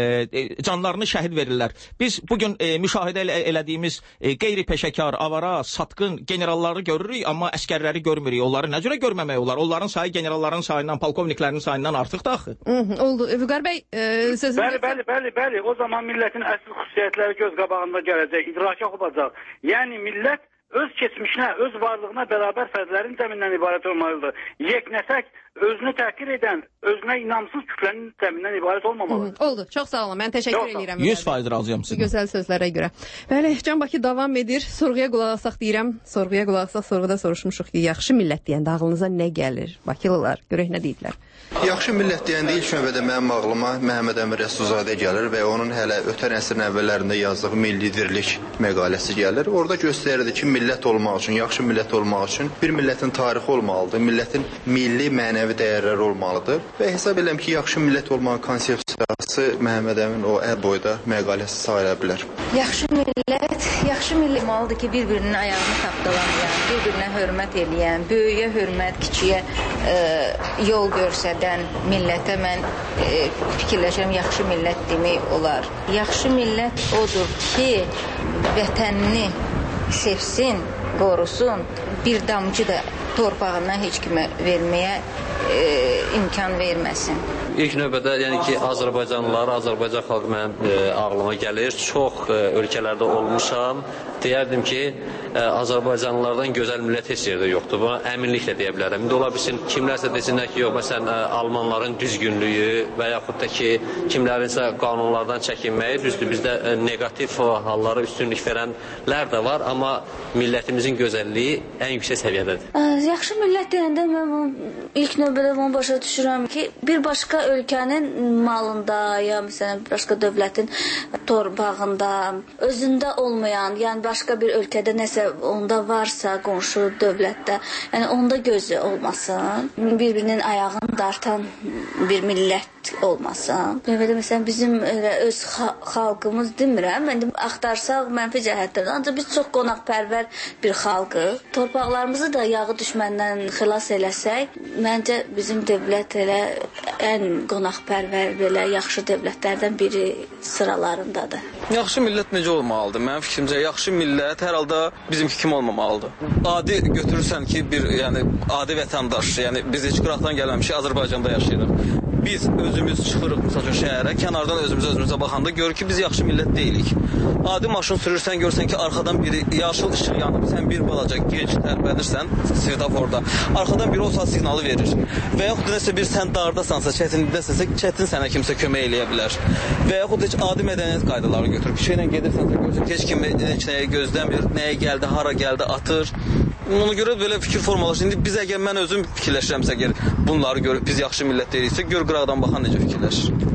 e, canlarını şəhid verirlər. Biz bugün e, müşahidə el elədiyimiz e, qeyri-peşəkar, avara, satqın generalları görürük, amma əskərləri görmürük. Onları nə cürə görməmək olar? Onların sayı generalların sayından, polkovniklərin sayından artıq da axı. Oldu. Vüqar bəy, e, sözünüz... Bəli, bəli, bəli, bəli. O zaman millətin əsl xüsusiyyətləri göz qabağında gələcək, idraka olacaq. Yəni millət öz keçmişinə, öz varlığına bərabər fərzlərin cəmindən ibarət olmalıdır. Yeknəsək, özünü təhqir edən, özünə inamsız kütlənin cəmindən ibarət olmamalıdır. Hı -hı. Oldu, çox sağ olun. Mən təşəkkür edirəm. yüz faiz razıyam sizə. Gözəl sözlərə görə. Bəli, Can Baki davam edir. Sorğuya qulaq asaq deyirəm. Sorğuya qulaq asaq, sorğuda soruşmuşuq ki, yaxşı millət deyəndə ağlınıza nə gəlir? Bakılılar, görək nə deyirlər. Yaxşı millət deyəndə ilk növbədə mənim ağlıma Məhəmməd Əmin Rəsulzadə gəlir və onun hələ ötən əsrin əvvəllərində yazdığı Milli Dirlik məqaləsi gəlir. Orada göstərirdi ki, millət olmaq üçün, yaxşı millət olmaq üçün bir millətin tarixi olmalıdır, millətin milli, mənəvi dəyərləri olmalıdır və hesab edirəm ki, yaxşı millət olmaq konsepsiyası Məhəmməd Əmin o əl boyda məqaləsi sayıla bilər. Yaxşı millət, yaxşı millət olmalıdır ki, bir-birinin ayağını tapdalamayan, bir-birinə hörmət eləyən, böyüyə hörmət, kiçiyə e, yol görsədən millətə mən e, fikirləşirəm, yaxşı millət demək olar. Yaxşı millət odur ki, vətənini sevsin, qorusun, bir damcı da torpağından heç kimə verməyə e, imkan verməsin. İlk növbədə, yəni ki, Azərbaycanlılar, Azərbaycan xalqı mənim e, ağlıma gəlir. Çox e, ölkələrdə olmuşam. Deyərdim ki, e, Azərbaycanlılardan gözəl millət heç yerdə yoxdur. Buna əminliklə deyə bilərəm. İndi ola bilsin, kimlərsə desinlər ki, yox, məsələn, e, Almanların düzgünlüyü və yaxud da ki, kimlərinsə qanunlardan çəkinməyi, düzdür, bizdə e, negativ hallara üstünlük verənlər də var, amma millətimizin gözəlliyi ən yüksək səviyyədədir. Yaxşı millət deyəndə mən ilk növbədə bunu başa düşürəm ki, bir başqa ölkənin malında, ya məsələn, başqa dövlətin torpağında, özündə olmayan, yəni başqa bir ölkədə nəsə onda varsa, qonşu dövlətdə, yəni onda gözü olmasın, bir-birinin ayağını dartan bir millət olmasın. Növbədə məsələn, bizim öz xalqımız demirəm, indi axtarsaq mənfi cəhətdən, ancaq biz çox qonaqpərvər bir xalqıq. Torpaqlarımızı da yağı düşməndən xilas eləsək, məncə bizim dövlət elə ən qonaqpərvər, belə yaxşı dövlətlərdən biri sıralarındadır. Yaxşı millət necə olmalıdır? Mənim fikrimcə, yaxşı millət hər halda bizimki kimi olmamalıdır. Adi götürürsən ki, bir yəni adi vətəndaş, yəni biz heç qıraqdan gəlməmişik, Azərbaycanda yaşayırıq. biz özümüz çıxırıq məsəl üçün şəhərə, kənardan özümüz özümüzə baxanda görürük ki, biz yaxşı millət deyilik. Adi maşın sürürsən, görürsən ki, arxadan biri yaşıl işıq yanıb, sən bir balaca gec tərpənirsən svetoforda. Arxadan biri o saat siqnalı verir. Və yaxud nəsə bir sən dardasansa, çətinlikdəsənsə, çətin sənə kimsə kömək eləyə bilər. Və yaxud heç adi mədəniyyət qaydaları götürür. Küçə ilə gedirsənsə, görürsən ki, heç kim heç nəyə gözləmir, nəyə gəldi, hara gəldi, atır. Ona görə belə fikir formalaşır. İndi biz əgər mən özüm fikirləşirəmsə, əgər bunları görüb biz yaxşı millət deyiriksə, gör qıraqdan baxan necə fikirləşir.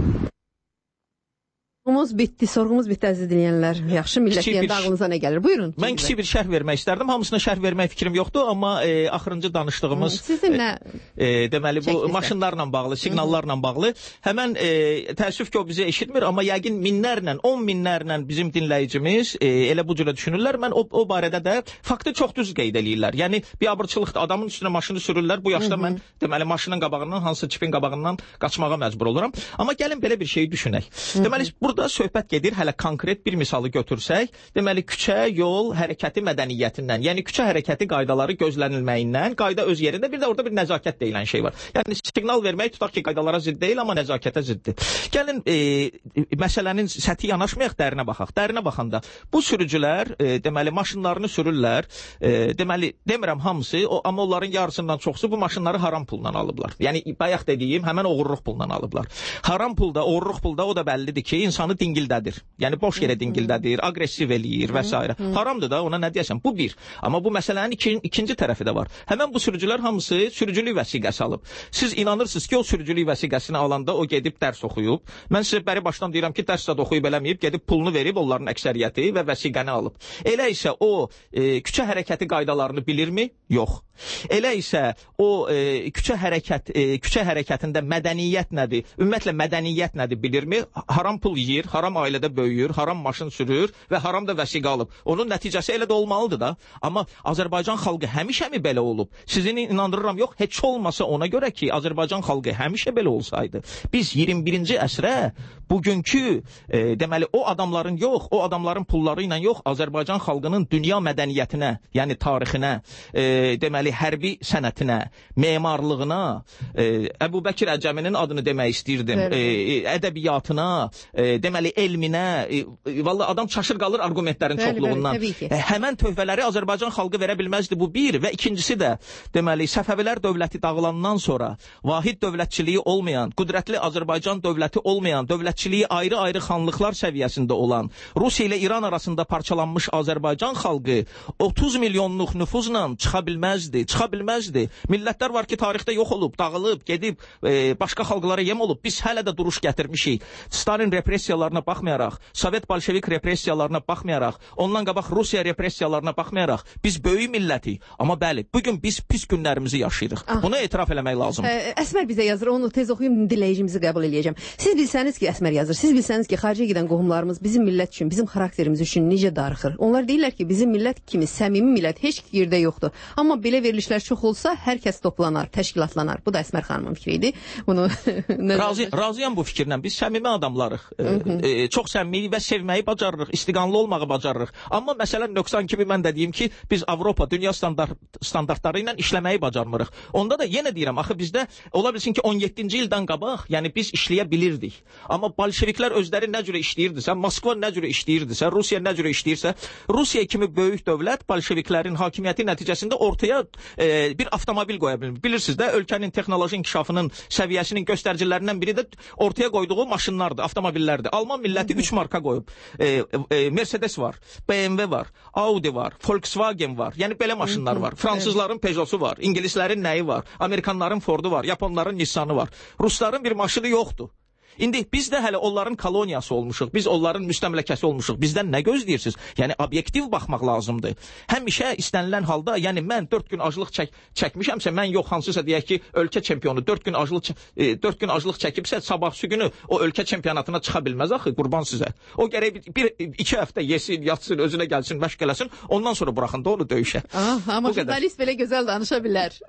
Sorğumuz bitdi, sorğumuz bitdi əziz dinləyənlər. Yaxşı millət deyəndə ağlınıza nə gəlir? Buyurun. Mən kiçik bir şərh vermək istərdim. Hamısına şərh vermək fikrim yoxdur, amma e, axırıncı danışdığımız sizin nə e, deməli bu çəkilsə. Maşınlarla bağlı, siqnallarla bağlı. Həmən e, təəssüf ki, o bizi eşitmir, amma yəqin minlərlə, on minlərlə bizim dinləyicimiz e, elə bu cürə düşünürlər. Mən o, o barədə də faktı çox düz qeyd eləyirlər. Yəni biabırçılıqda adamın üstünə maşını sürürlər. Bu yaşda Hı -hı. mən deməli maşının qabağından, hansı çipin qabağından qaçmağa məcbur oluram. Amma gəlin belə bir şeyi düşünək. Hı -hı. Deməli burada söhbət gedir, hələ konkret bir misalı götürsək, deməli küçə, yol hərəkəti mədəniyyətindən, yəni küçə hərəkəti qaydaları gözlənilməyindən, qayda öz yerində, bir də orada bir nəzakət deyilən şey var. Yəni siqnal vermək tutaq ki, qaydalara zidd deyil, amma nəzakətə ziddir. Gəlin e, məsələnin səthi yanaşmayaq, dərinə baxaq. Dərinə baxanda bu sürücülər e, deməli maşınlarını sürürlər. E, deməli demirəm hamısı, o, amma onların yarısından çoxsu bu maşınları haram pulla alıblar. Yəni bayaq dediyim həmin oğurluq pulla alıblar. Haram pulda, oğurluq pulda o da bəllidir ki, insanı dingildədir. Yəni boş yerə dingildədir, agressiv eləyir və s. Haramdır da, ona nə deyəsən? Bu bir. Amma bu məsələnin iki, ikinci tərəfi də var. Həmən bu sürücülər hamısı sürücülük vəsiqəsi alıb. Siz inanırsınız ki, o sürücülük vəsiqəsini alanda o gedib dərs oxuyub. Mən sizə bəri başdan deyirəm ki, dərs də oxuyub eləməyib, gedib pulunu verib onların əksəriyyəti və vəsiqəni alıb. Elə isə o e, küçə hərəkəti qaydalarını bilirmi? Yox. Elə isə o e, küçə hərəkət e, küçə hərəkətində mədəniyyət nədir? Ümumiyyətlə mədəniyyət nədir bilirmi? Haram pul yeyir, haram ailədə böyüyür, haram maşın sürür və haram da vəsiqə alıb. Onun nəticəsi elə də olmalıdır da. Amma Azərbaycan xalqı həmişəmi belə olub? Sizin inandırıram, yox, heç olmasa ona görə ki, Azərbaycan xalqı həmişə belə olsaydı. Biz iyirmi birinci əsrə bugünkü e, deməli o adamların yox, o adamların pulları ilə yox, Azərbaycan xalqının dünya mədəniyyətinə, yəni tarixinə, e, deməli hərbi sənətinə, memarlığına, e, Əbu Bəkir Əcəminin adını demək istəyirdim, e, ədəbiyyatına, e, deməli elminə, e, vallahi adam çaşır qalır argumentlərin bəli, çoxluğundan. Bəli, e, həmən tövbələri Azərbaycan xalqı verə bilməzdi, bu bir. Və ikincisi də, deməli Səfəvilər dövləti dağılandan sonra vahid dövlətçiliyi olmayan, qüdrətli Azərbaycan dövləti olmayan, dövlətçiliyi ayrı-ayrı xanlıqlar səviyyəsində olan, Rusiya ilə İran arasında parçalanmış Azərbaycan xalqı otuz milyonluq nüfuzla çıxa bilməzdi, çıxa bilməzdi. Millətlər var ki, tarixdə yox olub, dağılıb, gedib, e, başqa xalqlara yem olub. Biz hələ də duruş gətirmişik. Stalin repressiyalarına baxmayaraq, Sovet Bolşevik repressiyalarına baxmayaraq, ondan qabaq Rusiya repressiyalarına baxmayaraq, biz böyük millətik. Amma bəli, bugün biz pis günlərimizi yaşayırıq. Ah. Bunu etiraf eləmək lazımdır. Ə, Əsmər bizə yazır, onu tez oxuyum, dinləyicimizi qəbul eləyəcəm. Siz bilsəniz ki, Əsmər yazır, siz bilsəniz ki, xaricə gedən qohumlarımız bizim millət üçün, bizim xarakterimiz üçün necə darıxır. Onlar deyirlər ki, bizim millət kimi səmimi millət heç yerdə yoxdur. Amma belə verilişlər çox olsa, hər kəs toplanar, təşkilatlanar. Bu da Əsmər xanımın fikri idi. Bunu Razı, razıyam bu fikirlə. Biz səmimi adamlarıq. E, e, çox səmimi və sevməyi bacarırıq, istiqanlı olmağı bacarırıq. Amma məsələn nöqsan kimi mən də deyim ki, biz Avropa, dünya standart, standartları ilə işləməyi bacarmırıq. Onda da yenə deyirəm, axı bizdə ola bilsin ki, on yeddinci ildən qabaq, yəni biz işləyə bilirdik. Amma bolşeviklər özləri nə cürə işləyirdisə, Moskva nə cürə işləyirdisə, Rusiya nə cürə işləyirsə, Rusiya kimi böyük dövlət bolşeviklərin hakimiyyəti nəticəsində ortaya e, bir avtomobil qoya bilir. Bilirsiniz də, ölkənin texnoloji inkişafının səviyyəsinin göstəricilərindən biri də ortaya qoyduğu maşınlardır, avtomobillərdir. Alman milləti üç marka qoyub. E, e, Mercedes var, B M W var, Audi var, Volkswagen var. Yəni belə maşınlar var. Fransızların Peugeot'u var, İngilislərin nəyi var, Amerikanların Ford'u var, Yaponların Nissan'ı var. Rusların bir maşını yoxdur. İndi biz də hələ onların koloniyası olmuşuq, biz onların müstəmləkəsi olmuşuq. Bizdən nə gözləyirsiniz? Yəni obyektiv baxmaq lazımdır. Həmişə istənilən halda, yəni mən dörd gün aclıq çək, çəkmişəmsə, mən yox hansısa deyək ki, ölkə çempionu dörd gün aclıq e, dörd gün aclıq çəkibsə, sabahsı günü o ölkə çempionatına çıxa bilməz axı, qurban sizə. O gərək bir, bir iki həftə yesin, yatsın, özünə gəlsin, məşq eləsin, ondan sonra buraxın da onu döyüşə. Ah, amma jurnalist belə gözəl danışa bilər.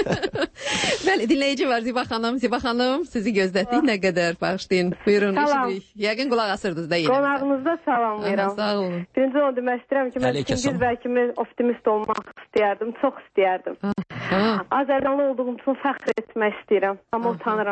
Bəli, dinləyici var Ziba xanım. Ziba xanım, sizi gözlətdik nə qədər bağış Deyin, buyurun, eşidirik. Yəqin qulaq asırdınız da yenə. Qonağınızda salamlayıram. Sağ olun. Birinci onu demək istəyirəm ki, mən Çingiz bəy kimi optimist olmaq istəyərdim, çox istəyərdim. Azərbaycanlı olduğum üçün fəxr etmək istəyirəm, amma utanıram.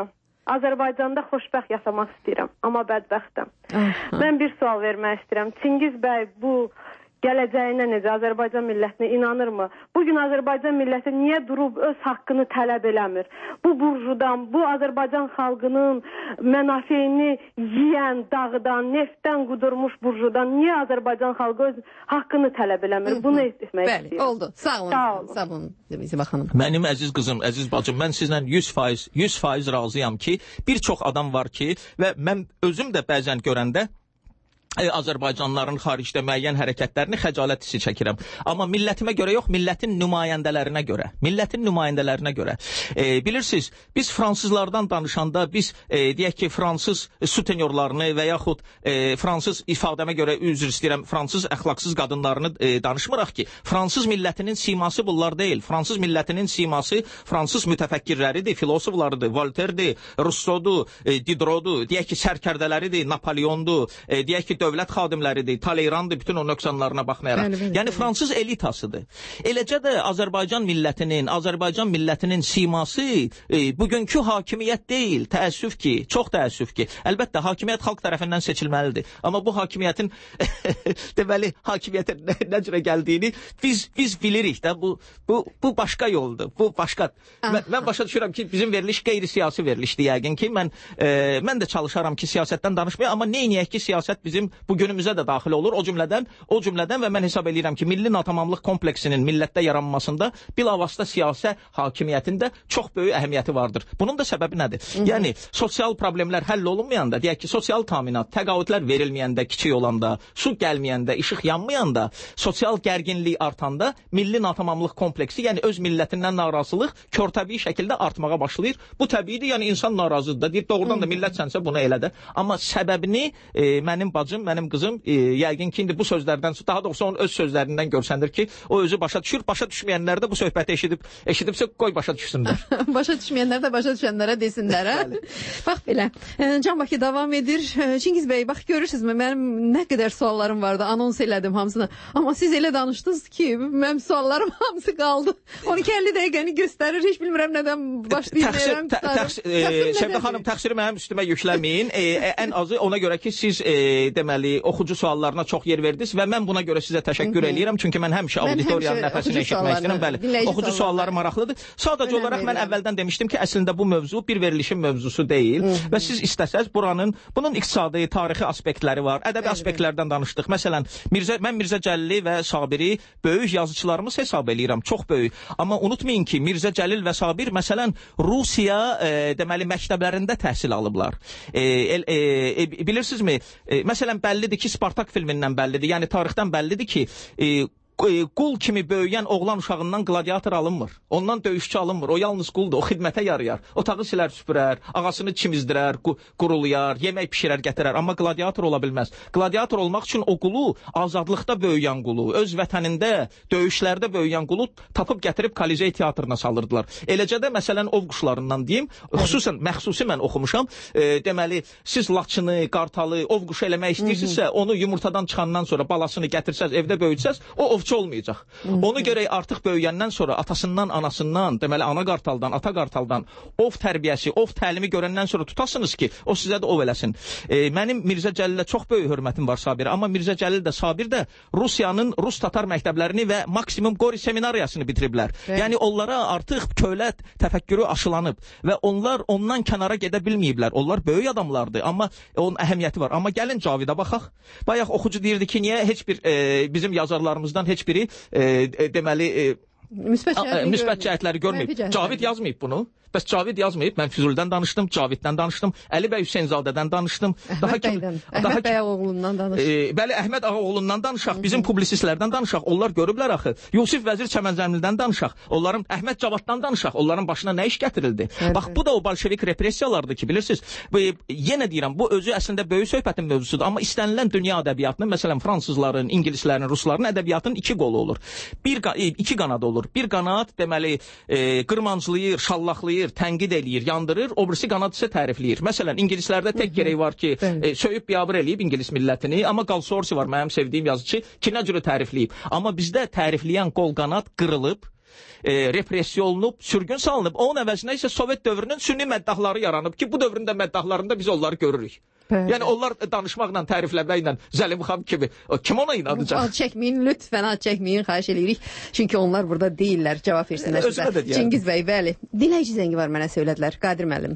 Azərbaycanda xoşbəxt yaşamaq istəyirəm, amma bədbəxtəm. Mən bir sual vermək istəyirəm. Çingiz bəy bu gələcəyinə necə, Azərbaycan millətinə inanırmı? Bugün Azərbaycan milləti niyə durub öz haqqını tələb eləmir? Bu burjudan, bu Azərbaycan xalqının mənafeyini yiyən, dağıdan, neftdən qudurmuş burjudan niyə Azərbaycan xalqı öz haqqını tələb eləmir? Bunu etmək istəyirəm. Bəli, oldu. Sağ olun. Sağ olun. Sağ olun. Zibə xanım. Mənim əziz qızım, əziz bacım, mən sizlə yüz faiz, yüz faiz razıyam ki, bir çox adam var ki, və mən özüm də bəzən görəndə Azərbaycanlıların xaricdə müəyyən hərəkətlərini xəcalət hissi çəkirəm. Amma millətimə görə yox, millətin nümayəndələrinə görə. Millətin nümayəndələrinə görə. E, bilirsiniz, biz fransızlardan danışanda, biz e, deyək ki, fransız sutenyorlarını və yaxud e, fransız ifadəmə görə üzr istəyirəm, fransız əxlaqsız qadınlarını e, danışmıraq ki, fransız millətinin siması bunlar deyil. Fransız millətinin siması fransız mütəfəkkirləridir, filosoflarıdır, Voltaire'dir, Rousseau'dur, e, Diderot'dur, deyək ki, sərkərdələridir, Napoleon'dur, e, deyək ki, dövlət xadimləridir, Taleyrandır, bütün o nöqsanlarına baxmayaraq. Bəli, bəli, yəni bəli. Fransız elitasıdır. Eləcə də Azərbaycan millətinin, Azərbaycan millətinin siması e, bugünkü hakimiyyət deyil, təəssüf ki, çox təəssüf ki. Əlbəttə, hakimiyyət xalq tərəfindən seçilməlidir. Amma bu hakimiyyətin deməli, hakimiyyətin nə, nə cürə gəldiyini biz biz bilirik də, bu, bu, bu başqa yoldur, bu başqa. Mən, mən başa düşürəm ki, bizim veriliş qeyri-siyasi verilişdir yəqin ki, mən, e, mən də çalışaram ki, siyasətdən danışmaya, amma neyniyək ki, siyasət bizim bu günümüzə də daxil olur. O cümlədən, o cümlədən və mən hesab edirəm ki, milli natamamlıq kompleksinin millətdə yaranmasında bilavasitə siyasi hakimiyyətində çox böyük əhəmiyyəti vardır. Bunun da səbəbi nədir? Hı -hı. Yəni, sosial problemlər həll olunmayanda, deyək ki, sosial təminat, təqaüdlər verilməyəndə, kiçik olanda, su gəlməyəndə, işıq yanmayanda, sosial gərginlik artanda milli natamamlıq kompleksi, yəni öz millətindən narazılıq körtəbii şəkildə artmağa başlayır. Bu təbiidir, yəni insan narazıdır da, deyir, doğrudan da millət sənsə bunu elə də. Amma səbəbini e, mənim bacım, mənim qızım, e, yəqin ki, indi bu sözlərdən, daha doğrusu onun öz sözlərindən görsəndir ki, o özü başa düşür, başa düşməyənlər də bu söhbəti eşidib, eşidibsə qoy başa düşsünlər. Başa düşməyənlər də başa düşənlərə desinlər, hə? Bax belə, Can Bakı davam edir. Çingiz bəy, bax görürsünüzmü, mənim nə qədər suallarım vardı, anons elədim hamısını. Amma siz elə danışdınız ki, mənim suallarım hamısı qaldı. on iki əlli dəqiqəni göstərir, heç bilmirəm nədən başlayacağım. Şəbdə xanım, təqsiri mənim üstümə yükləməyin. Ən azı ona görə ki, siz deməli, oxucu suallarına çox yer verdiniz və mən buna görə sizə təşəkkür eləyirəm. Çünki mən həmişə auditoriyanın nəfəsini eşitmək istəyirəm. Bəli, oxucu sualları maraqlıdır. Sadəcə olaraq mən əvvəldən demişdim ki, əslində bu mövzu bir verilişin mövzusu deyil və siz istəsəz buranın, bunun iqtisadi, tarixi aspektləri var, ədəbi aspektlərdən danışdıq. Məsələn, Mirzə, mən Mirzə Cəlili və Sabiri böyük yazıçılarımız hesab eləyirəm, çox böyük. Amma unutmayın ki, Mirzə Cəlil və Sabir, məsələn, Rusiya e, deməli, məktəblərində təhsil alıblar. E, e, e, bilirsinizmi, e, məsələn, bəllidir ki, Spartak filmindən bəllidir, yəni tarixdən bəllidir ki, e, qul kimi böyüyən oğlan uşağından qladiator alınmır. Ondan döyüşçü alınmır. O yalnız quldur. O xidmətə yarayar. Otağı silər süpürər, ağasını çimizdirər, qurulayar, yemək pişirər, gətirər. Amma qladiator ola bilməz. Qladiator olmaq üçün o qulu azadlıqda böyüyən qulu, öz vətənində, döyüşlərdə böyüyən qulu tapıb gətirib Kolizey teatrına salırdılar. Eləcə də məsələn ov quşlarından deyim, xüsusən məxsusi mən oxumuşam. E, deməli, siz laçını, qartalı, ov quşu eləmək istəyirsinizsə, onu yumurtadan çıxandan sonra balasını gətirsəz, evdə böyütsəz, o ovçu olmayacaq. Onu görək artıq böyüyəndən sonra atasından, anasından, deməli ana qartaldan, ata qartaldan ov tərbiyəsi, ov təlimi görəndən sonra tutasınız ki, o sizə də ov eləsin. E, mənim Mirzə Cəlilə çox böyük hörmətim var Sabir, amma Mirzə Cəlil də Sabir də Rusiyanın Rus tatar məktəblərini və maksimum Qori seminariyasını bitiriblər. Evet. Yəni onlara artıq köhlət təfəkkürü aşılanıb və onlar ondan kənara gedə bilməyiblər. Onlar böyük adamlardır, amma onun əhəmiyyəti var. Amma gəlin Cavidə baxaq. Bayaq oxucu deyirdi ki, niyə heç bir e, bizim yazarlarımızdan heç biri e, e, deməli e, müsbət cəhətləri görməyib. Cavid yazmayıb bunu. Bəs Cavid yazmayıb. Mən Füzulidən danışdım, Caviddən danışdım, Əli bəy Hüseynzadədən danışdım. Əhməd bəydən, Əhməd bəy Ağaoğlundan danışdım. E, bəli, Əhməd Ağaoğlundan danışaq, bizim publisistlərdən danışaq. Onlar görüblər axı. Yusif Vəzir Çəmənzəmildən danışaq. Onların Əhməd Cavaddan danışaq. Onların başına nə iş gətirildi? Evet. Bax, bu da o bolşevik repressiyalardır ki, bilirsiniz. Bu, yenə deyirəm, bu özü əslində böyük söhbətin mövzusudur. Amma istənilən dünya ədəbiyyatının, məsələn, fransızların, ingilislərin, rusların ədəbiyyatının iki qolu olur. Bir, iki qanadı olur. Bir qanad, deməli, e, qırmanclayır, şallaqlayır, tənqid eləyir, yandırır, o birisi qanad isə tərifləyir. Məsələn, ingilislərdə tək gerək var ki, e, söyüb biabır eləyib ingilis millətini, amma Galsorsi var, mənim sevdiyim yazıcı, ki, nə cürə tərifləyib. Amma bizdə tərifləyən qol qanad qırılıb, e, repressiya olunub, sürgün salınıb. Onun əvəzinə isə Sovet dövrünün sünni məddahları yaranıb ki, bu dövrün də məddahlarında biz onları görürük. Bəli. Yəni onlar danışmaqla, tərifləməklə Zəlim xan kimi, kim ona inanacaq? Ad çəkməyin, lütfən ad çəkməyin, xahiş edirik. Çünki onlar burada deyirlər, cavab versinlər sizə. Çingiz bəy, bəli. Dinləyici zəngi var, mənə söylədilər. Qadir müəllim.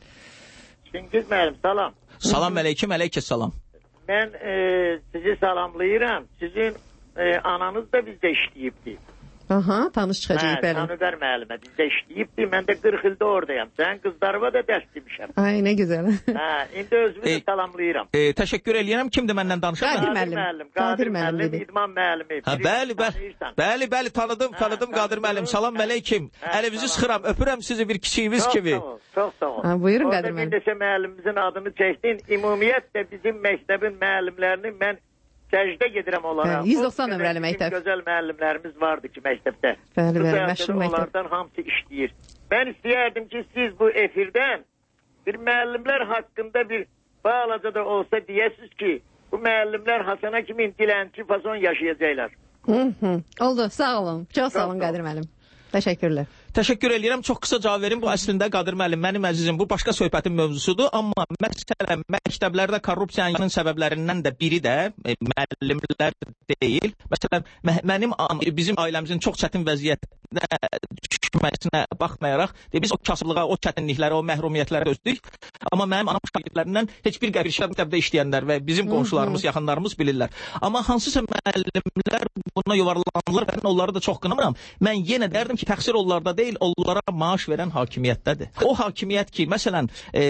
Çingiz müəllim, salam. Salam əleyküm, əleyküm salam. Mən e, sizi salamlayıram. Sizin e, ananız da bizdə işləyibdi. Aha, tanış çıxacaq, bəli. Hə, Tanıver müəllimə, bizdə işləyibdi. Mən də qırx ildə oradayam. Sən qızlarıma da dərs demişəm. Ay, nə gözəl. Hə, indi özümü də salamlayıram. E, təşəkkür eləyirəm. Kimdir məndən danışan? Qadir müəllim. Qadir müəllim, İdman müəllimi. Ha, bəli, bəli. Bəli, bəli, tanıdım, tanıdım Qadir müəllim. Salam əleyküm. Əlinizi sıxıram, öpürəm sizi bir kiçiyimiz kimi. Çox sağ ol. Ha, buyurun Qadir müəllim. Orada bir neçə müəllimimizin adını çəkdin. Ümumiyyətlə bizim məktəbin müəllimlərini mən səcdə gedirəm onlara. yüz doxsan nömrəli məktəb. Gözəl müəllimlərimiz vardı ki, məktəbdə. Bəli, bəli, məşhur məktəb. Onlardan hamısı işləyir. Mən istəyərdim ki, siz bu efirdən bir müəllimlər haqqında bir balaca da olsa deyəsiniz ki, bu müəllimlər Hasana kimi dilənçi fason yaşayacaqlar. Hı hı. Oldu, sağ olun. Çox sağ olun Qadir müəllim. Təşəkkürlər. Təşəkkür edirəm. Çox qısa cavab verim. Bu əslində Qadir müəllim, mənim əzizim, bu başqa söhbətin mövzusudur. Amma məsələn, məktəblərdə korrupsiyanın səbəblərindən də biri də e, müəllimlər deyil. Məsələn, mə mənim bizim ailəmizin çox çətin vəziyyətdə düşməsinə baxmayaraq, de, biz o kasıblığa, o çətinliklərə, o məhrumiyyətlərə dözdük. Amma mənim anam şagirdlərindən heç bir qəbir məktəbdə işləyənlər və bizim qonşularımız, yaxınlarımız bilirlər. Amma hansısa müəllimlər buna yuvarlanırlar. Mən onları da çox qınamıram. Mən yenə deyərdim ki, təqsir onlarda deyil, onlara maaş verən hakimiyyətdədir. O hakimiyyət ki, məsələn, e,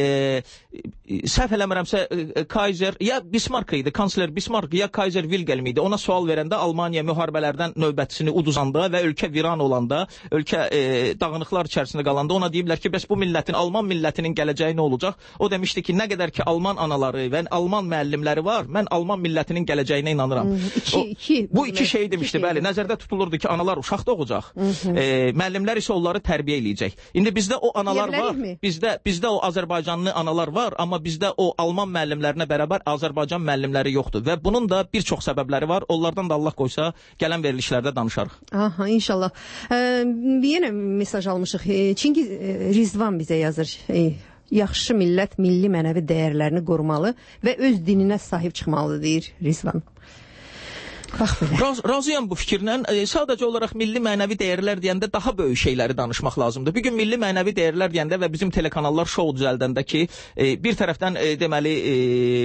səhv eləmirəmsə, e, Kaiser, ya Bismarck idi, kansler Bismarck, ya Kaiser Wilhelm idi. Ona sual verəndə Almaniya müharibələrdən növbətisini uduzanda və ölkə viran olanda, ölkə e, dağınıqlar içərisində qalanda ona deyiblər ki, bəs bu millətin, Alman millətinin gələcəyi nə olacaq? O demişdi ki, nə qədər ki, Alman anaları və Alman müəllimləri var, mən Alman millətinin gələcəyinə inanıram. İki, o, iki, bu iki şey demişdi, iki bəli, şey. Nəzərdə tutulurdu ki, analar uşaq doğacaq, e, müəllimlər isə onları tərbiyə eləyəcək. İndi bizdə o analar var, bizdə bizdə o Azərbaycanlı analar var, amma bizdə o Alman müəllimlərinə bərabər Azərbaycan müəllimləri yoxdur və bunun da bir çox səbəbləri var. Onlardan da Allah qoysa gələn verilişlərdə danışarıq. Aha, inşallah. E, yenə mesaj almışıq. E, Çingiz e, Rizvan bizə yazır. E, yaxşı millət milli mənəvi dəyərlərini qorumalı və öz dininə sahib çıxmalıdır, deyir Rizvan. Raz, razıyam bu fikirlə. E, sadəcə olaraq milli mənəvi dəyərlər deyəndə daha böyük şeyləri danışmaq lazımdır. Bir gün milli mənəvi dəyərlər deyəndə və bizim telekanallar şou düzəldəndə ki, e, bir tərəfdən e, deməli e,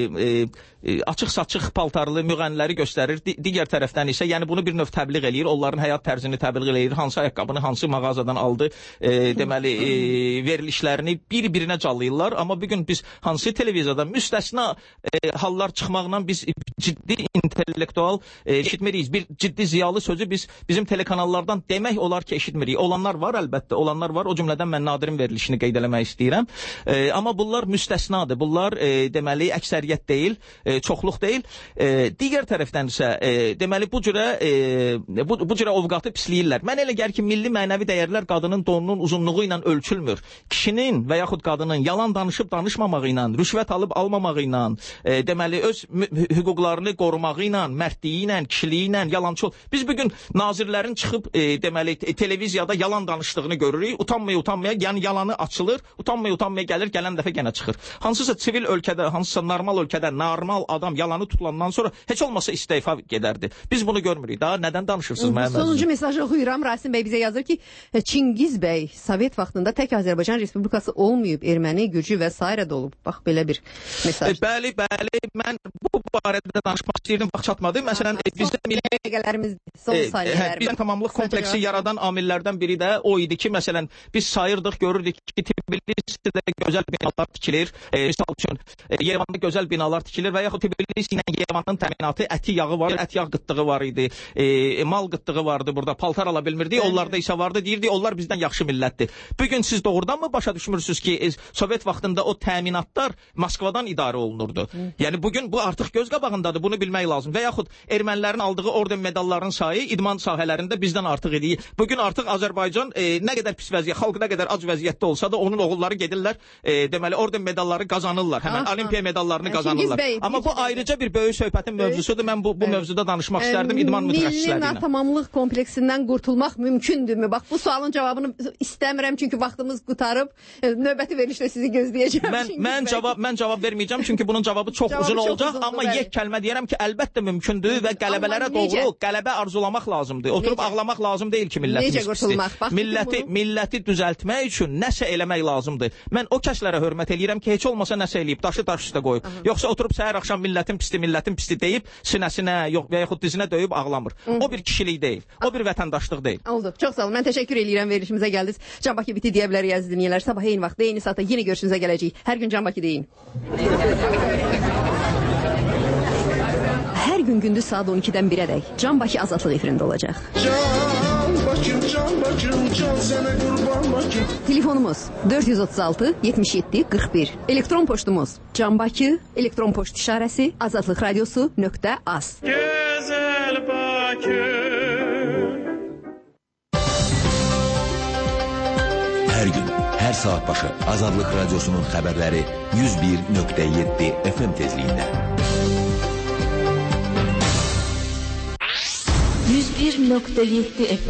e, açıq-saçıq paltarlı müğənniləri göstərir, di digər tərəfdən isə yəni bunu bir növ təbliğ eləyir, onların həyat tərzini təbliğ eləyir, hansı ayaqqabını hansı mağazadan aldı, e, deməli e, verilişlərini bir-birinə callayırlar. Amma bir gün biz hansı televiziyada müstəsna e, hallar çıxmaqla biz ciddi intellektual e, eşitmiriyiz. Bir ciddi ziyalı sözü biz bizim telekanallardan demək olar ki, eşitmirik. Olanlar var əlbəttə, olanlar var. O cümlədən mən Nadirin verilişini qeyd eləmək istəyirəm. E, amma bunlar müstəsnadır. Bunlar e, deməli əksəriyyət deyil, e, çoxluq deyil. E, digər tərəfdən isə e, deməli bu cürə e, bu, bu cürə ovqatı pisləyirlər. Mən elə gəlir ki, milli mənəvi dəyərlər qadının donunun uzunluğu ilə ölçülmür. Kişinin və yaxud qadının yalan danışıb danışmamağı ilə, rüşvət alıb almamağı ilə, e, deməli öz hüquqlarını qorumağı ilə, mərdliyi ilə, kişiliyi ilə, yalançı ol. Biz bugün nazirlərin çıxıb e, deməli televiziyada yalan danışdığını görürük. Utanmaya utanmaya, yəni yalanı açılır, utanmaya utanmaya gəlir, gələn dəfə yenə çıxır. Hansısa sivil ölkədə, hansısa normal ölkədə normal adam yalanı tutulandan sonra heç olmasa istefa gedərdi. Biz bunu görmürük. Daha nədən danışırsınız mənim əzizim? Sonuncu mesajı oxuyuram. Rasim bəy bizə yazır ki, Çingiz bəy Sovet vaxtında tək Azərbaycan Respublikası olmayıb, erməni, gürcü və sairə də olub. Bax belə bir mesaj. E, bəli, bəli. Mən bu barədə danışmaq istəyirdim, vaxt çatmadı. Məsələn, e, bizdə milli dəqiqələrimiz, son saniyələrimiz. Bizim tamamlıq kompleksi yaradan amillərdən biri də o idi ki, məsələn, biz sayırdıq, görürdük ki, Tbilisidə gözəl binalar tikilir. E, misal üçün, e, Yerevanda gözəl binalar tikilir və yaxud Tbilisi ilə Yerevanın təminatı, əti yağı var, ət yağ qıtlığı var idi, e, mal qıtlığı vardı burada, paltar ala bilmirdik, onlarda isə vardı, deyirdik, onlar bizdən yaxşı millətdir. Bugün siz doğrudan mı başa düşmürsünüz ki, e, Sovet vaxtında o təminatlar Moskvadan idarə olunurdu? Yəni, bugün bu artıq göz qabağındadır, bunu bilmək lazım. Və yaxud erməni ermənilərin aldığı orden medallarının sayı idman sahələrində bizdən artıq idi. Bugün artıq Azərbaycan e, nə qədər pis vəziyyət, xalq nə qədər ac vəziyyətdə olsa da onun oğulları gedirlər, e, deməli orden medalları qazanırlar. Həmən aha, olimpiya medallarını qazanırlar. Bey, amma bu ayrıca bir böyük söhbətin mövzusudur. Mən bu bu evet. mövzuda danışmaq e, istərdim idman mütəxəssisləri ilə. Milli natamamlıq kompleksindən qurtulmaq mümkündürmü? Bax bu sualın cavabını istəmirəm çünki vaxtımız qutarıb. E, növbəti verilişdə sizi gözləyəcəm. Mən mən cavab mən cavab verməyəcəm çünki bunun cavabı çox cavabı uzun çox olacaq, uzundur, amma yek kəlmə deyərəm ki, əlbəttə mümkündür və qələbələrə doğru qələbə arzulamaq lazımdır. Oturub necə? Ağlamaq lazım deyil ki, millətimiz pisdir. Milləti milləti düzəltmək üçün nəsə eləmək lazımdır. Mən o kəslərə hörmət eləyirəm ki, heç olmasa nəsə eləyib, daşı daş üstə qoyub. Aha. Yoxsa oturub səhər axşam millətin pisdir, millətin pisdir deyib sinəsinə, yox və yaxud dizinə döyüb ağlamır. Hı. O bir kişilik deyil. O bir vətəndaşlıq deyil. Oldu. Çox sağ olun. Mən təşəkkür edirəm verilişimizə gəldiniz. Can Bakı biti deyə bilərik əziz dinləyicilər. Sabah eyni vaxtda, eyni saatda yenə görüşünüzə gələcəyik. Hər gün Can Bakı deyin. Hər gün gündüz saat on ikidən birədək Can Bakı Azadlıq efirində olacaq. Can Bakım, Can Bakım, Can sənə qurban Bakım. Telefonumuz dörd yüz otuz altı yetmiş yeddi qırx bir. Elektron poçtumuz Can Bakı, elektron poçt işarəsi azadlıq radiosu nöqtə az. Gözəl Bakı. Hər gün, hər saat başı Azadlıq Radiosunun xəbərləri yüz bir nöqtə yeddi F M tezliyində. yüz bir nöqtə yeddi F M